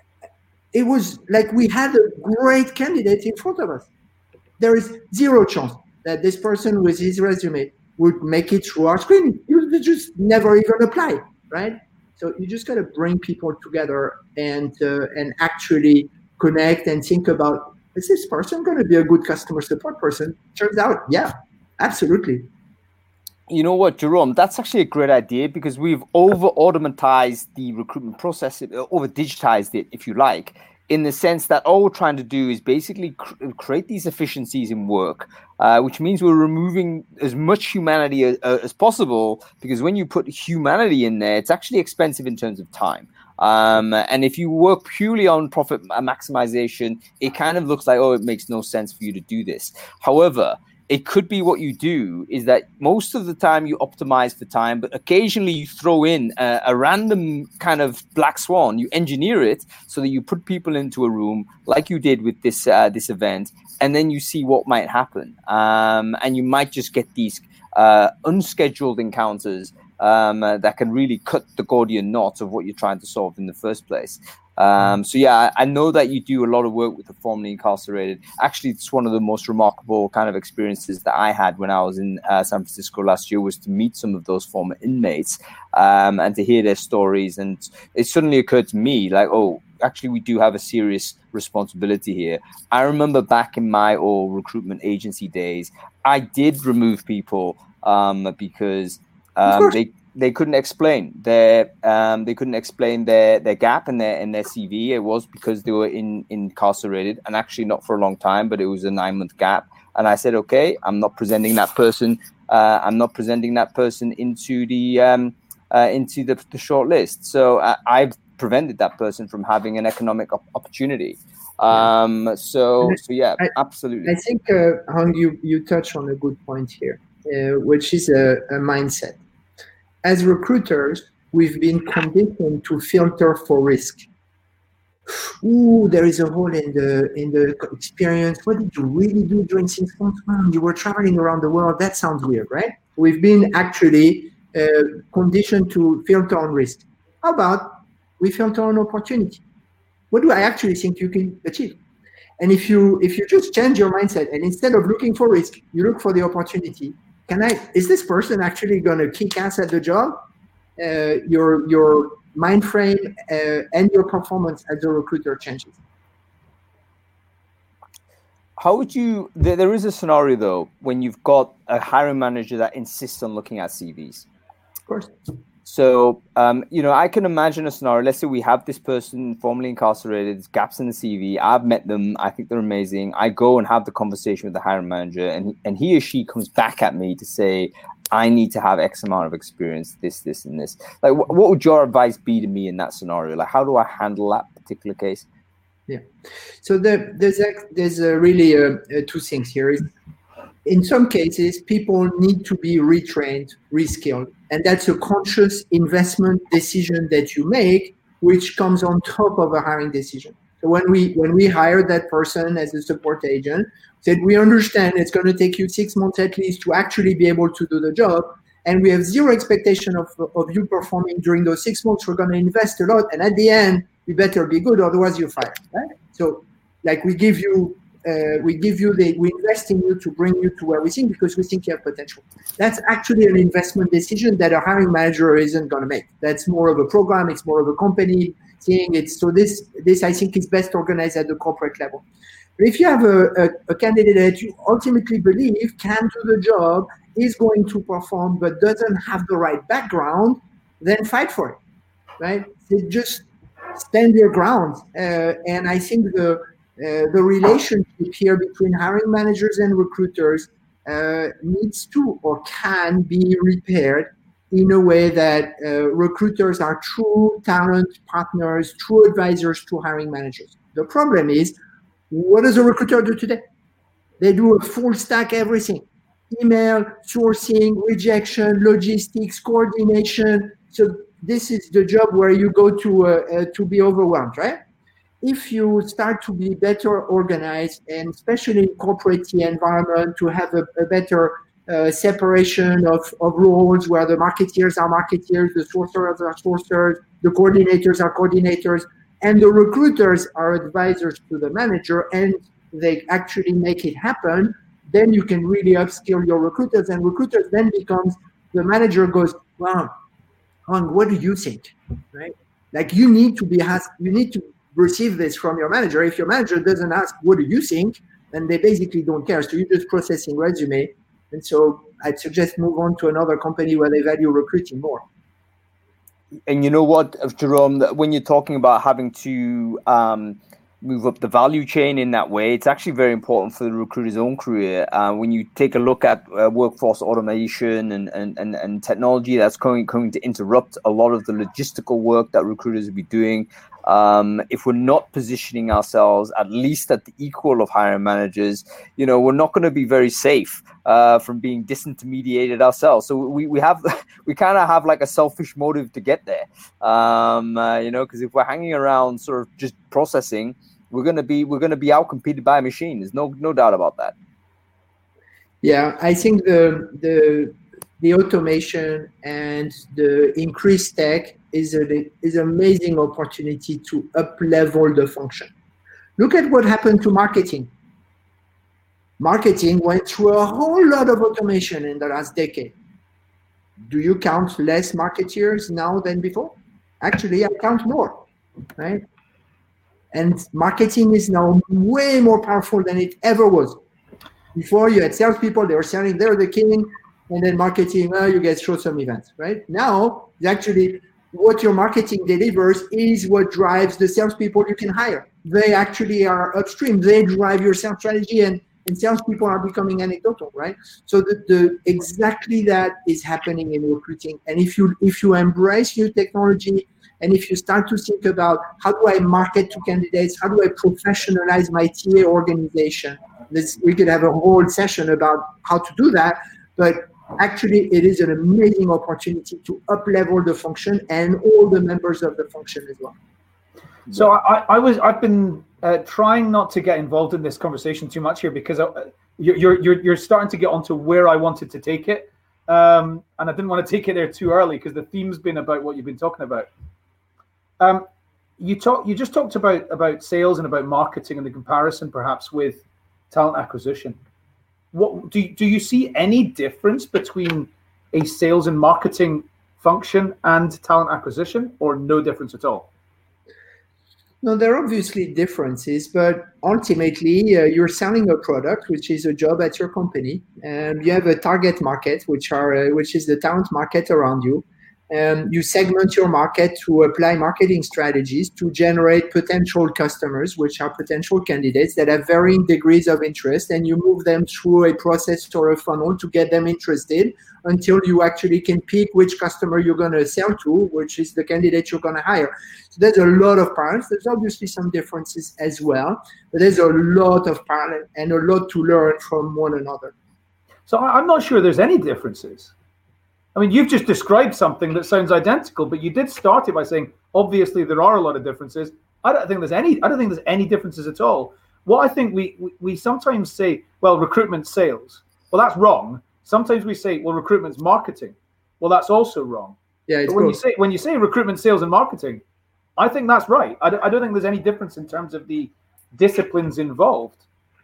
it was like we had a great candidate in front of us. There is zero chance that this person with his resume would make it through our screening. You would just never even apply, right? So you just got to bring people together and uh, and actually connect and think about, is this person going to be a good customer support person? Turns out, yeah, absolutely. You know what, Jerome, that's actually a great idea, because we've over-automatized the recruitment process, over-digitized it, if you like, in the sense that all we're trying to do is basically cr- create these efficiencies in work, uh, which means we're removing as much humanity as, uh, as possible, because when you put humanity in there, it's actually expensive in terms of time. Um, and if you work purely on profit maximization, it kind of looks like, oh, it makes no sense for you to do this. However, it could be what you do is that most of the time you optimize for time, but occasionally you throw in a, a random kind of black swan. You engineer it so that you put people into a room like you did with this uh, this event, and then you see what might happen. Um, and you might just get these uh, unscheduled encounters um, uh, that can really cut the Gordian knot of what you're trying to solve in the first place. Um, so, yeah, I, I know that you do a lot of work with the formerly incarcerated. Actually, it's one of the most remarkable kind of experiences that I had when I was in uh, San Francisco last year, was to meet some of those former inmates um, and to hear their stories. And it suddenly occurred to me, like, oh, actually, we do have a serious responsibility here. I remember back in my old recruitment agency days, I did remove people um, because um, they they couldn't explain their um, they couldn't explain their, their gap in their in their C V. It was because they were in incarcerated, and actually not for a long time, but it was a nine month gap. And I said, okay, I'm not presenting that person. Uh, I'm not presenting that person into the um, uh, into the, the short list. So I, I've prevented that person from having an economic op- opportunity. Um, yeah. So so yeah, I, absolutely. I think uh, Hung, you you touch on a good point here, uh, which is a, a mindset. As recruiters, we've been conditioned to filter for risk. Ooh, there is a hole in the in the experience. What did you really do during six months? Hmm, you were traveling around the world. That sounds weird, right? We've been actually uh, conditioned to filter on risk. How about we filter on opportunity? What do I actually think you can achieve? And if you if you just change your mindset, and instead of looking for risk, you look for the opportunity. Can I? Is this person actually going to kick ass at the job? Uh, your your mind frame uh, and your performance as a recruiter changes. how would you? There, there is a scenario though when you've got a hiring manager that insists on looking at C Vs. Of course. So, um, you know, I can imagine a scenario. Let's say we have this person formerly incarcerated, there's gaps in the C V. I've met them. I think they're amazing. I go and have the conversation with the hiring manager, and, and he or she comes back at me to say, I need to have X amount of experience, this, this, and this. Like, wh- what would your advice be to me in that scenario? Like, how do I handle that particular case? Yeah. So the, there's a, there's a really uh, uh, two things here. In some cases, people need to be retrained, reskilled. And that's a conscious investment decision that you make, which comes on top of a hiring decision. So when we when we hired that person as a support agent, said we understand it's going to take you six months at least to actually be able to do the job. And we have zero expectation of, of you performing during those six months. We're going to invest a lot. And at the end, you better be good, otherwise you're fired. Right? So like we give you Uh, we give you the, we invest in you to bring you to where we think because we think you have potential. That's actually an investment decision that a hiring manager isn't going to make. That's more of a program. It's more of a company thing. It's so this, this I think is best organized at the corporate level. But if you have a, a, a candidate that you ultimately believe can do the job, is going to perform, but doesn't have the right background, then fight for it, right? So just stand your ground. Uh, and I think the, Uh, the relationship here between hiring managers and recruiters uh, needs to or can be repaired in a way that uh, recruiters are true talent partners, true advisors to hiring managers. The problem is, what does a recruiter do today? They do a full stack everything. Email, sourcing, rejection, logistics, coordination. So this is the job where you go to uh, uh, to be overwhelmed, right? If you start to be better organized, and especially in corporate environment, to have a, a better uh, separation of, of roles where the marketeers are marketeers, the sourcers are sourcers, the coordinators are coordinators, and the recruiters are advisors to the manager, and they actually make it happen, then you can really upskill your recruiters, and recruiters then becomes, the manager goes, wow, Hong, what do you think, right? Like you need to be asked, you need to receive this from your manager. If your manager doesn't ask, what do you think? Then they basically don't care. So you're just processing resume. And so I'd suggest move on to another company where they value recruiting more. And you know what, Jerome, when you're talking about having to um, move up the value chain in that way, it's actually very important for the recruiter's own career. Uh, when you take a look at uh, workforce automation and, and, and, and technology that's going, going to interrupt a lot of the logistical work that recruiters will be doing, um, if we're not positioning ourselves at least at the equal of hiring managers, you know, we're not going to be very safe uh, from being disintermediated ourselves. So we, we have, we kind of have like a selfish motive to get there, um, uh, you know, because if we're hanging around sort of just processing, we're going to be, we're going to be outcompeted by a machine. There's no, no doubt about that. Yeah, I think the, the, the automation and the increased tech is a is an amazing opportunity to up-level the function. Look at what happened to marketing. Marketing went through a whole lot of automation in the last decade. Do you count less marketeers now than before? Actually, I count more, right? And marketing is now way more powerful than it ever was. Before you had salespeople, they were selling, they're the king, and then marketing, well, you guys show some events, right? Now, actually, what your marketing delivers is what drives the salespeople you can hire. They actually are upstream. They drive your sales strategy, and, and salespeople are becoming anecdotal, right? So the, the exactly that is happening in recruiting. And if you if you embrace new technology, and if you start to think about how do I market to candidates, how do I professionalize my T A organization, this, we could have a whole session about how to do that, but actually it is an amazing opportunity to up-level the function and all the members of the function as well. So I, I was, I've been uh, trying not to get involved in this conversation too much here because I, you're, you're, you're starting to get onto where I wanted to take it. Um, and I didn't want to take it there too early because the theme's been about what you've been talking about. Um, you talk, you just talked about, about sales and about marketing and the comparison perhaps with talent acquisition. What do you, do you see any difference between a sales and marketing function and talent acquisition, or no difference at all? No, there are obviously differences, but ultimately uh, you're selling a product, which is a job at your company. Um, you have a target market, which are uh, which is the talent market around you. Um, you segment your market to apply marketing strategies to generate potential customers, which are potential candidates that have varying degrees of interest, and you move them through a process or a funnel to get them interested until you actually can pick which customer you're going to sell to, which is the candidate you're going to hire. So there's a lot of parallels. There's obviously some differences as well, but there's a lot of parallel and a lot to learn from one another. So I'm not sure there's any differences. I mean, you've just described something that sounds identical, but you did start it by saying, obviously, there are a lot of differences. I don't think there's any, I don't think there's any differences at all. What I think we, we, we sometimes say, well, recruitment sales. Well, that's wrong. Sometimes we say, well, recruitment's marketing. Well, that's also wrong. Yeah, it's but when cool. you say when you say recruitment, sales, and marketing, I think that's right. I don't, I don't think there's any difference in terms of the disciplines involved.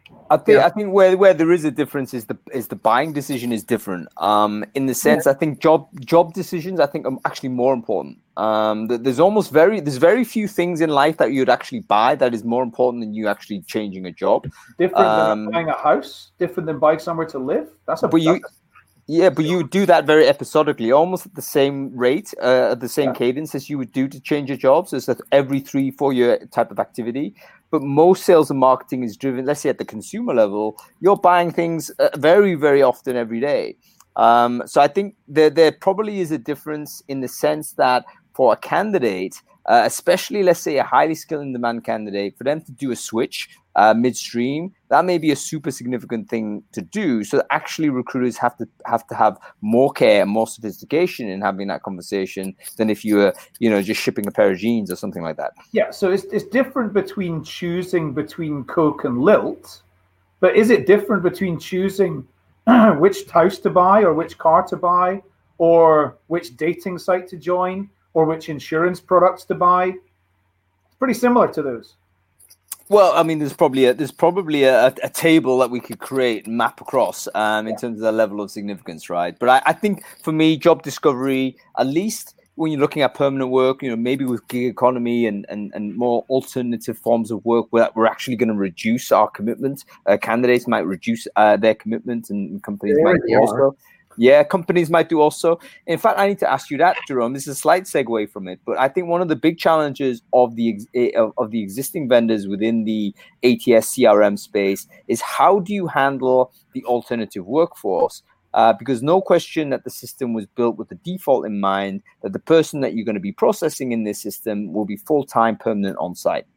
I think Yeah. I think where, where there is a difference is the is the buying decision is different. Um, in the sense, Yeah. I think job job decisions I think are actually more important. Um, th- there's almost very there's very few things in life that you'd actually buy that is more important than you actually changing a job. Different Um, than buying a house, different than buying somewhere to live. That's a But you, that's, yeah, but you do that very episodically, almost at the same rate, uh, at the same Yeah. cadence as you would do to change your jobs. It's that every three, four year type of activity. But most sales and marketing is driven, let's say at the consumer level, you're buying things uh, very, very often every day. Um, so I think there, there probably is a difference in the sense that for a candidate, uh, especially let's say a highly skilled in demand candidate, for them to do a switch uh, midstream, that may be a super significant thing to do. So actually recruiters have to have to have more care and more sophistication in having that conversation than if you were, you know, just shipping a pair of jeans or something like that. yeah. So it's it's different between choosing between Coke and Lilt, but is it different between choosing which house to buy or which car to buy or which dating site to join or which insurance products to buy? It's pretty similar to those. Well, I mean, there's probably a, there's probably a, a table that we could create and map across um, in Yeah. terms of the level of significance, right? But I, I think for me, job discovery, at least when you're looking at permanent work, you know, maybe with gig economy and and, and more alternative forms of work, where we're actually going to reduce our commitment. Uh, candidates might reduce uh, their commitment, and companies They might already do also. Yeah, companies might do also. In fact, I need to ask you that, Jerome. This is a slight segue from it, but I think one of the big challenges of the ex- of, of the existing vendors within the A T S C R M space is how do you handle the alternative workforce? Uh, because no question that the system was built with the default in mind that the person that you're going to be processing in this system will be full-time, permanent on-site.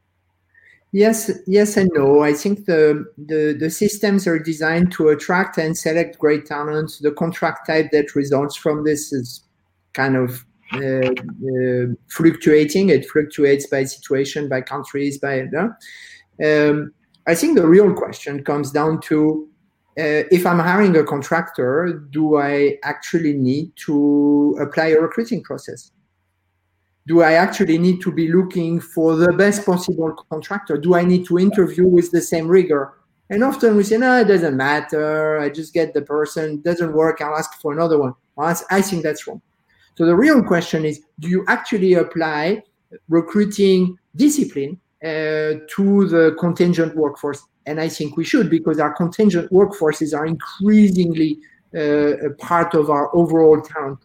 Yes, yes and no. I think the, the the systems are designed to attract and select great talents. The contract type that results from this is kind of uh, uh, fluctuating. It fluctuates by situation, by countries, by. Uh, um, I think the real question comes down to uh, if I'm hiring a contractor, do I actually need to apply a recruiting process? Do I actually need to be looking for the best possible contractor? Do I need to interview with the same rigor? And often we say, no, it doesn't matter. I just get the person. It doesn't work. I'll ask for another one. Well, I think that's wrong. So the real question is, do you actually apply recruiting discipline uh, to the contingent workforce? And I think we should, because our contingent workforces are increasingly uh, a part of our overall talent.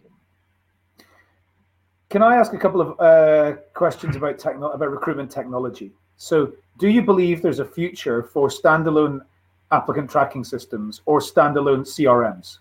Can I ask a couple of uh, questions about techno- about recruitment technology? So, do you believe there's a future for standalone applicant tracking systems or standalone C R Ms?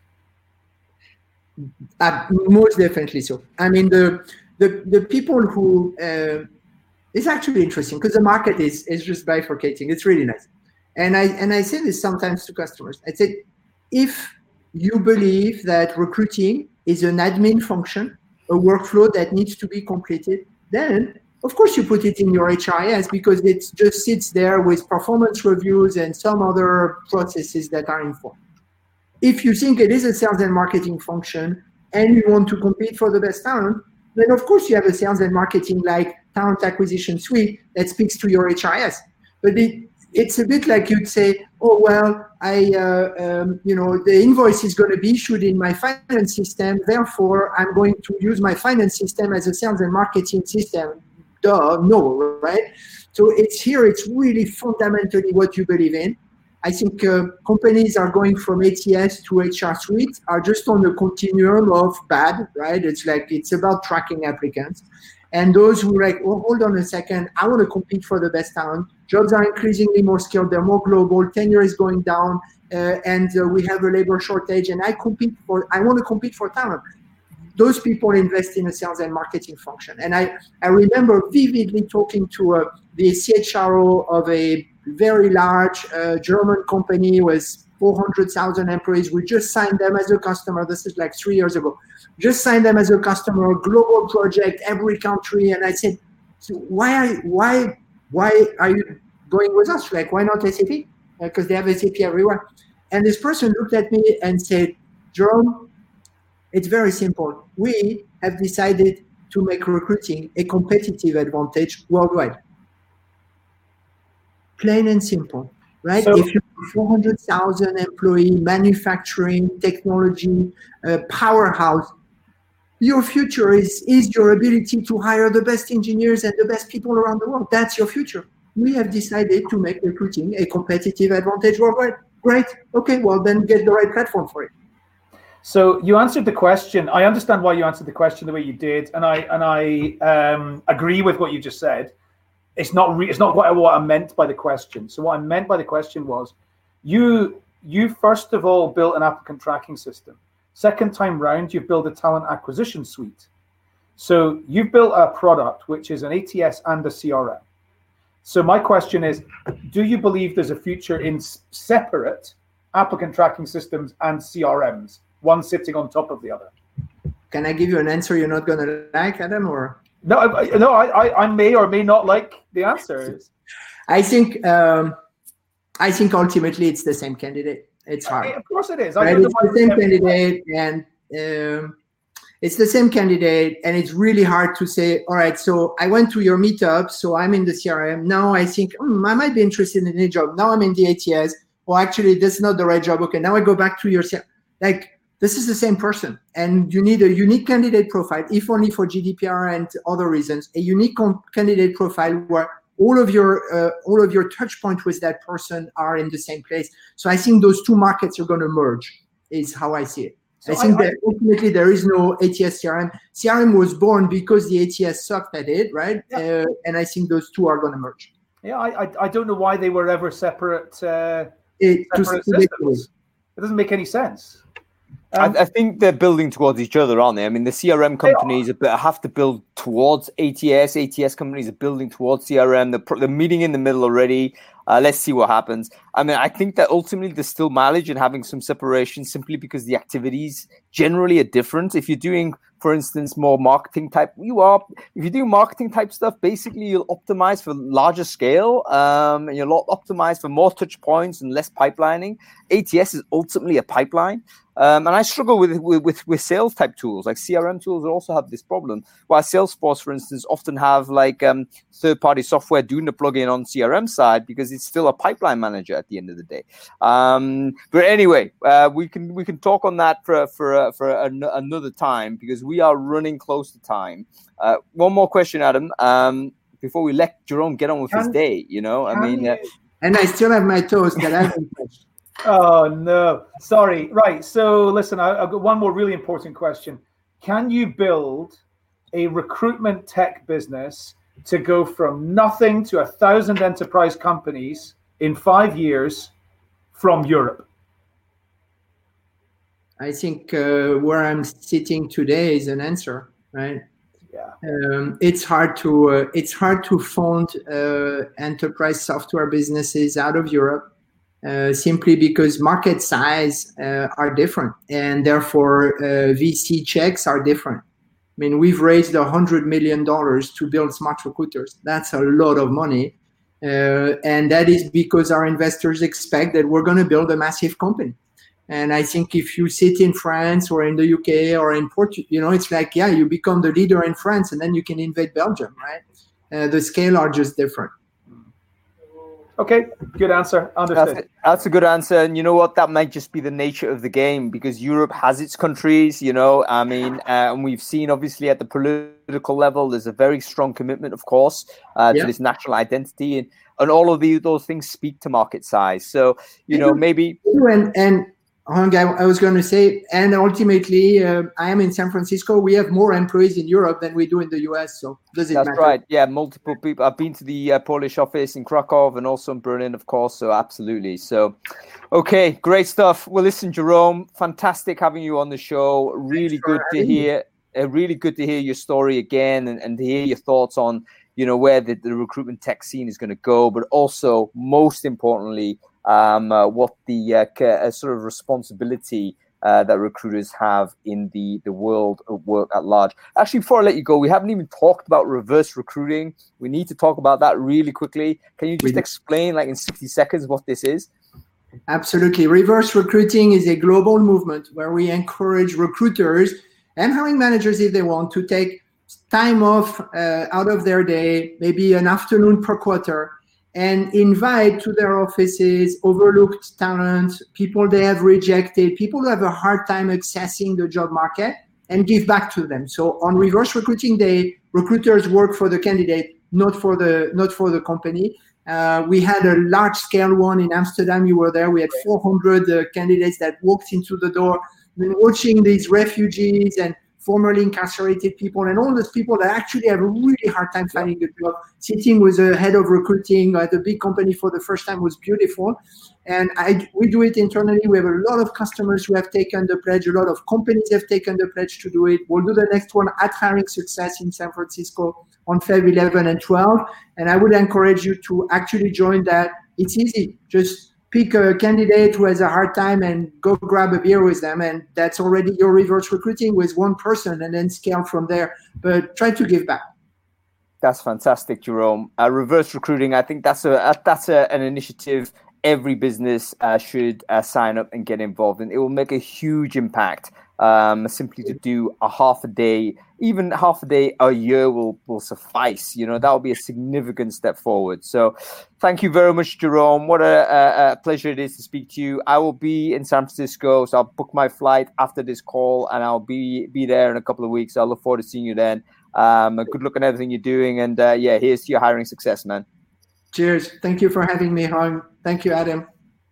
Uh, most definitely so. I mean, the the, the people who uh, it's actually interesting because the market is is just bifurcating. It's really nice, and I and I say this sometimes to customers. I say, if you believe that recruiting is an admin function, a workflow that needs to be completed, then of course you put it in your H R I S because it just sits there with performance reviews and some other processes that are informed. If you think it is a sales and marketing function and you want to compete for the best talent, then of course you have a sales and marketing like talent acquisition suite that speaks to your H R I S. But it, it's a bit like you'd say, oh, well, I, uh, um, you know, the invoice is going to be issued in my finance system. Therefore, I'm going to use my finance system as a sales and marketing system. duh, no, right? So it's here, it's really fundamentally what you believe in. I think uh, companies are going from A T S to H R Suite are just on the continuum of bad, right? It's like, it's about tracking applicants. And those who are like, oh, hold on a second, I want to compete for the best talent. Jobs are increasingly more skilled, they're more global, tenure is going down, uh, and uh, we have a labor shortage, and I compete for, I want to compete for talent. Those people invest in a sales and marketing function. And I, I remember vividly talking to uh, the C H R O of a very large uh, German company with four hundred thousand employees. We just signed them as a customer. This is like three years ago. Just signed them as a customer, global project, every country. And I said, so why are why why are you going with us? Like, why not S A P? Because uh, they have S A P everywhere. And this person looked at me and said, Jerome, it's very simple. We have decided to make recruiting a competitive advantage worldwide. Plain and simple, right? So, if you have four hundred thousand employee, manufacturing, technology, uh, powerhouse, your future is, is your ability to hire the best engineers and the best people around the world. That's your future. We have decided to make recruiting a competitive advantage worldwide. Great. Okay, well, then get the right platform for it. So you answered the question. I understand why you answered the question the way you did, and I and I um, agree with what you just said. It's not re- it's not what I, what I meant by the question. So what I meant by the question was, you you first of all built an applicant tracking system. Second time round, you've built a talent acquisition suite. So you've built a product which is an A T S and a C R M. So my question is, do you believe there's a future in separate applicant tracking systems and C R Ms, one sitting on top of the other? Can I give you an answer you're not going to like, Adam, or? No, I, no, I, I may or may not like the answer. I think, um, I think ultimately it's the same candidate. It's hard. Of course it is. I right? It's the same candidate, and um, it's the same candidate, and it's really hard to say, all right, so I went to your meetup, so I'm in the C R M. Now I think, hmm, I might be interested in a job. Now I'm in the A T S. Well, actually, that's not the right job. Okay, now I go back to your C R M. Like, this is the same person, and you need a unique candidate profile, if only for G D P R and other reasons, a unique candidate profile where all of your uh, all of your touch points with that person are in the same place. So I think those two markets are going to merge, is how I see it. So I think I, that ultimately there is no A T S C R M. C R M was born because the A T S sucked at it, right? Yeah. Uh, and I think those two are going to merge. Yeah, I, I I don't know why they were ever separate. Uh, it, separate systems. It doesn't make any sense. Um, I, I think they're building towards each other, aren't they? I mean, the C R M companies have to build towards A T S. A T S companies are building towards C R M. They're, they're meeting in the middle already. Uh, let's see what happens. I mean, I think that ultimately there's still mileage in having some separation simply because the activities generally are different. If you're doing, for instance, more marketing type, you are, if you do marketing type stuff, basically you'll optimize for larger scale um, and you'll optimize for more touch points and less pipelining. A T S is ultimately a pipeline. Um, and I struggle with, with with with sales type tools, like C R M tools also have this problem. While Salesforce, for instance, often have like um, third-party software doing the plugin on C R M side because it's still a pipeline manager at the end of the day. Um, but anyway, uh, we can we can talk on that for for uh, for an, another time because we are running close to time. Uh, one more question, Adam, um, before we let Jerome get on with his day. You know, I mean, uh, and I still have my toes that I haven't touched. Oh, no. Sorry. Right. So listen, I, I've got one more really important question. Can you build a recruitment tech business to go from nothing to a thousand enterprise companies in five years from Europe? I think uh, where I'm sitting today is an answer, right? Yeah. Um, it's hard to uh, it's hard to fund uh, enterprise software businesses out of Europe. Uh, simply because market size uh, are different and therefore uh, V C checks are different. I mean, we've raised one hundred million dollars to build Smart Recruiters. That's a lot of money. Uh, and that is because our investors expect that we're going to build a massive company. And I think if you sit in France or in the U K or in Portugal, you know, it's like, yeah, you become the leader in France and then you can invade Belgium, right? Uh, the scale are just different. Okay, good answer. Understood. That's a, that's a good answer. And you know what? That might just be the nature of the game, because Europe has its countries, you know. I mean, uh, and we've seen, obviously, at the political level, there's a very strong commitment, of course, uh, Yeah. to this national identity. And, and all of these, those things speak to market size. So, you know, maybe... And, and Hung, I, I was going to say, and ultimately, uh, I am in San Francisco. We have more employees in Europe than we do in the U S. So does it That's matter? right. Yeah, multiple people. I've been to the uh, Polish office in Krakow and also in Berlin, of course. So absolutely. So, okay, great stuff. Well, listen, Jerome, fantastic having you on the show. Really good to hear. Uh, really good to hear your story again, and, and to hear your thoughts on, you know, where the, the recruitment tech scene is going to go, but also, most importantly, um, uh, what the uh, uh, sort of responsibility uh, that recruiters have in the, the world of work at large. Actually, before I let you go, we haven't even talked about reverse recruiting. We need to talk about that really quickly. Can you just explain, like in sixty seconds, what this is? Absolutely. Reverse recruiting is a global movement where we encourage recruiters and hiring managers, if they want, to take time off uh, out of their day, maybe an afternoon per quarter, and invite to their offices overlooked talent, people they have rejected, people who have a hard time accessing the job market, and give back to them. So on Reverse Recruiting Day, recruiters work for the candidate, not for the not for the company. Uh, we had a large-scale one in Amsterdam. You were there. We had four hundred uh, candidates that walked into the door. Been watching these refugees and formerly incarcerated people and all those people that actually have a really hard time finding a job. Sitting with a head of recruiting at a big company for the first time was beautiful. And I, we do it internally. We have a lot of customers who have taken the pledge. A lot of companies have taken the pledge to do it. We'll do the next one at Hiring Success in San Francisco on February eleventh and twelfth. And I would encourage you to actually join that. It's easy. Just pick a candidate who has a hard time and go grab a beer with them. And that's already your reverse recruiting with one person, and then scale from there. But try to give back. That's fantastic, Jerome. Uh, reverse recruiting, I think that's a that's a, an initiative every business uh, should uh, sign up and get involved in. It will make a huge impact. Um, simply to do a half a day, even half a day a year will, will suffice. You know, that will be a significant step forward. So thank you very much, Jerome. What a, a, a pleasure it is to speak to you. I will be in San Francisco, so I'll book my flight after this call, and I'll be, be there in a couple of weeks. I look forward to seeing you then. Um, good luck on everything you're doing. And uh, yeah, here's to your hiring success, man. Cheers. Thank you for having me, Hung. Thank you, Adam.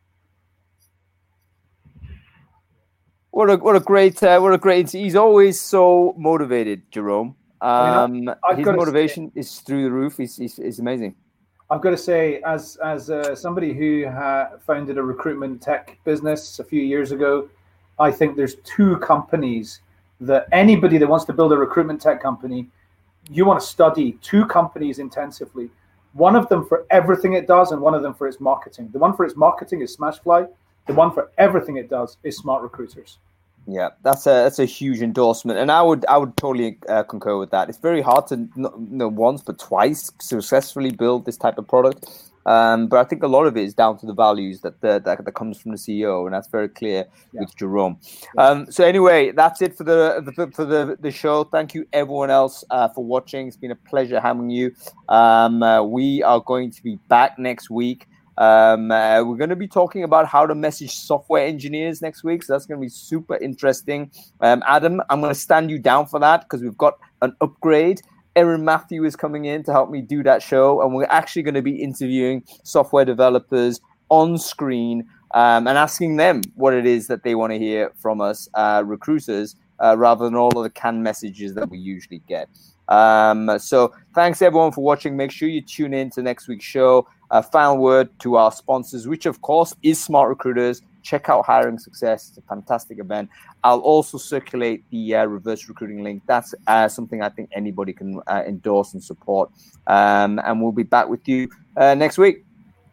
What a what a great uh, what a great. He's always so motivated, Jerome. Um, I mean, I, I've his motivation say, is through the roof. He's, he's, he's amazing. I've got to say, as as uh, somebody who ha- founded a recruitment tech business a few years ago, I think there's two companies that anybody that wants to build a recruitment tech company, you want to study two companies intensively. One of them for everything it does, and one of them for its marketing. The one for its marketing is Smashfly. The one for everything it does is Smart Recruiters. Yeah, that's a that's a huge endorsement, and I would I would totally uh, concur with that. It's very hard to not you know, once but twice successfully build this type of product, um, but I think a lot of it is down to the values that the, that, that comes from the C E O, and that's very clear yeah. with Jerome. Yeah. Um, so anyway, that's it for the, the for the the show. Thank you everyone else uh, for watching. It's been a pleasure having you. Um, uh, we are going to be back next week. Um, uh, we're going to be talking about how to message software engineers next week. So that's going to be super interesting. Um, Adam, I'm going to stand you down for that because we've got an upgrade. Erin Matthew is coming in to help me do that show. And we're actually going to be interviewing software developers on screen um, and asking them what it is that they want to hear from us, uh, recruiters, uh, rather than all of the canned messages that we usually get. Um, so thanks everyone for watching. Make sure you tune in to next week's show. A final word to our sponsors, which of course is Smart Recruiters. Check out Hiring Success. It's a fantastic event. I'll also circulate the uh, reverse recruiting link. That's uh, something I think anybody can uh, endorse and support. Um, and we'll be back with you uh, next week.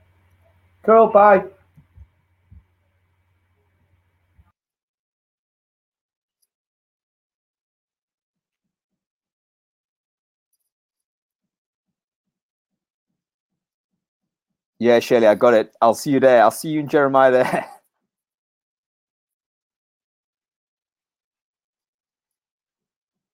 Cool. Bye. Yeah, Shelley, I got it. I'll see you there. I'll see you in Jeremiah there.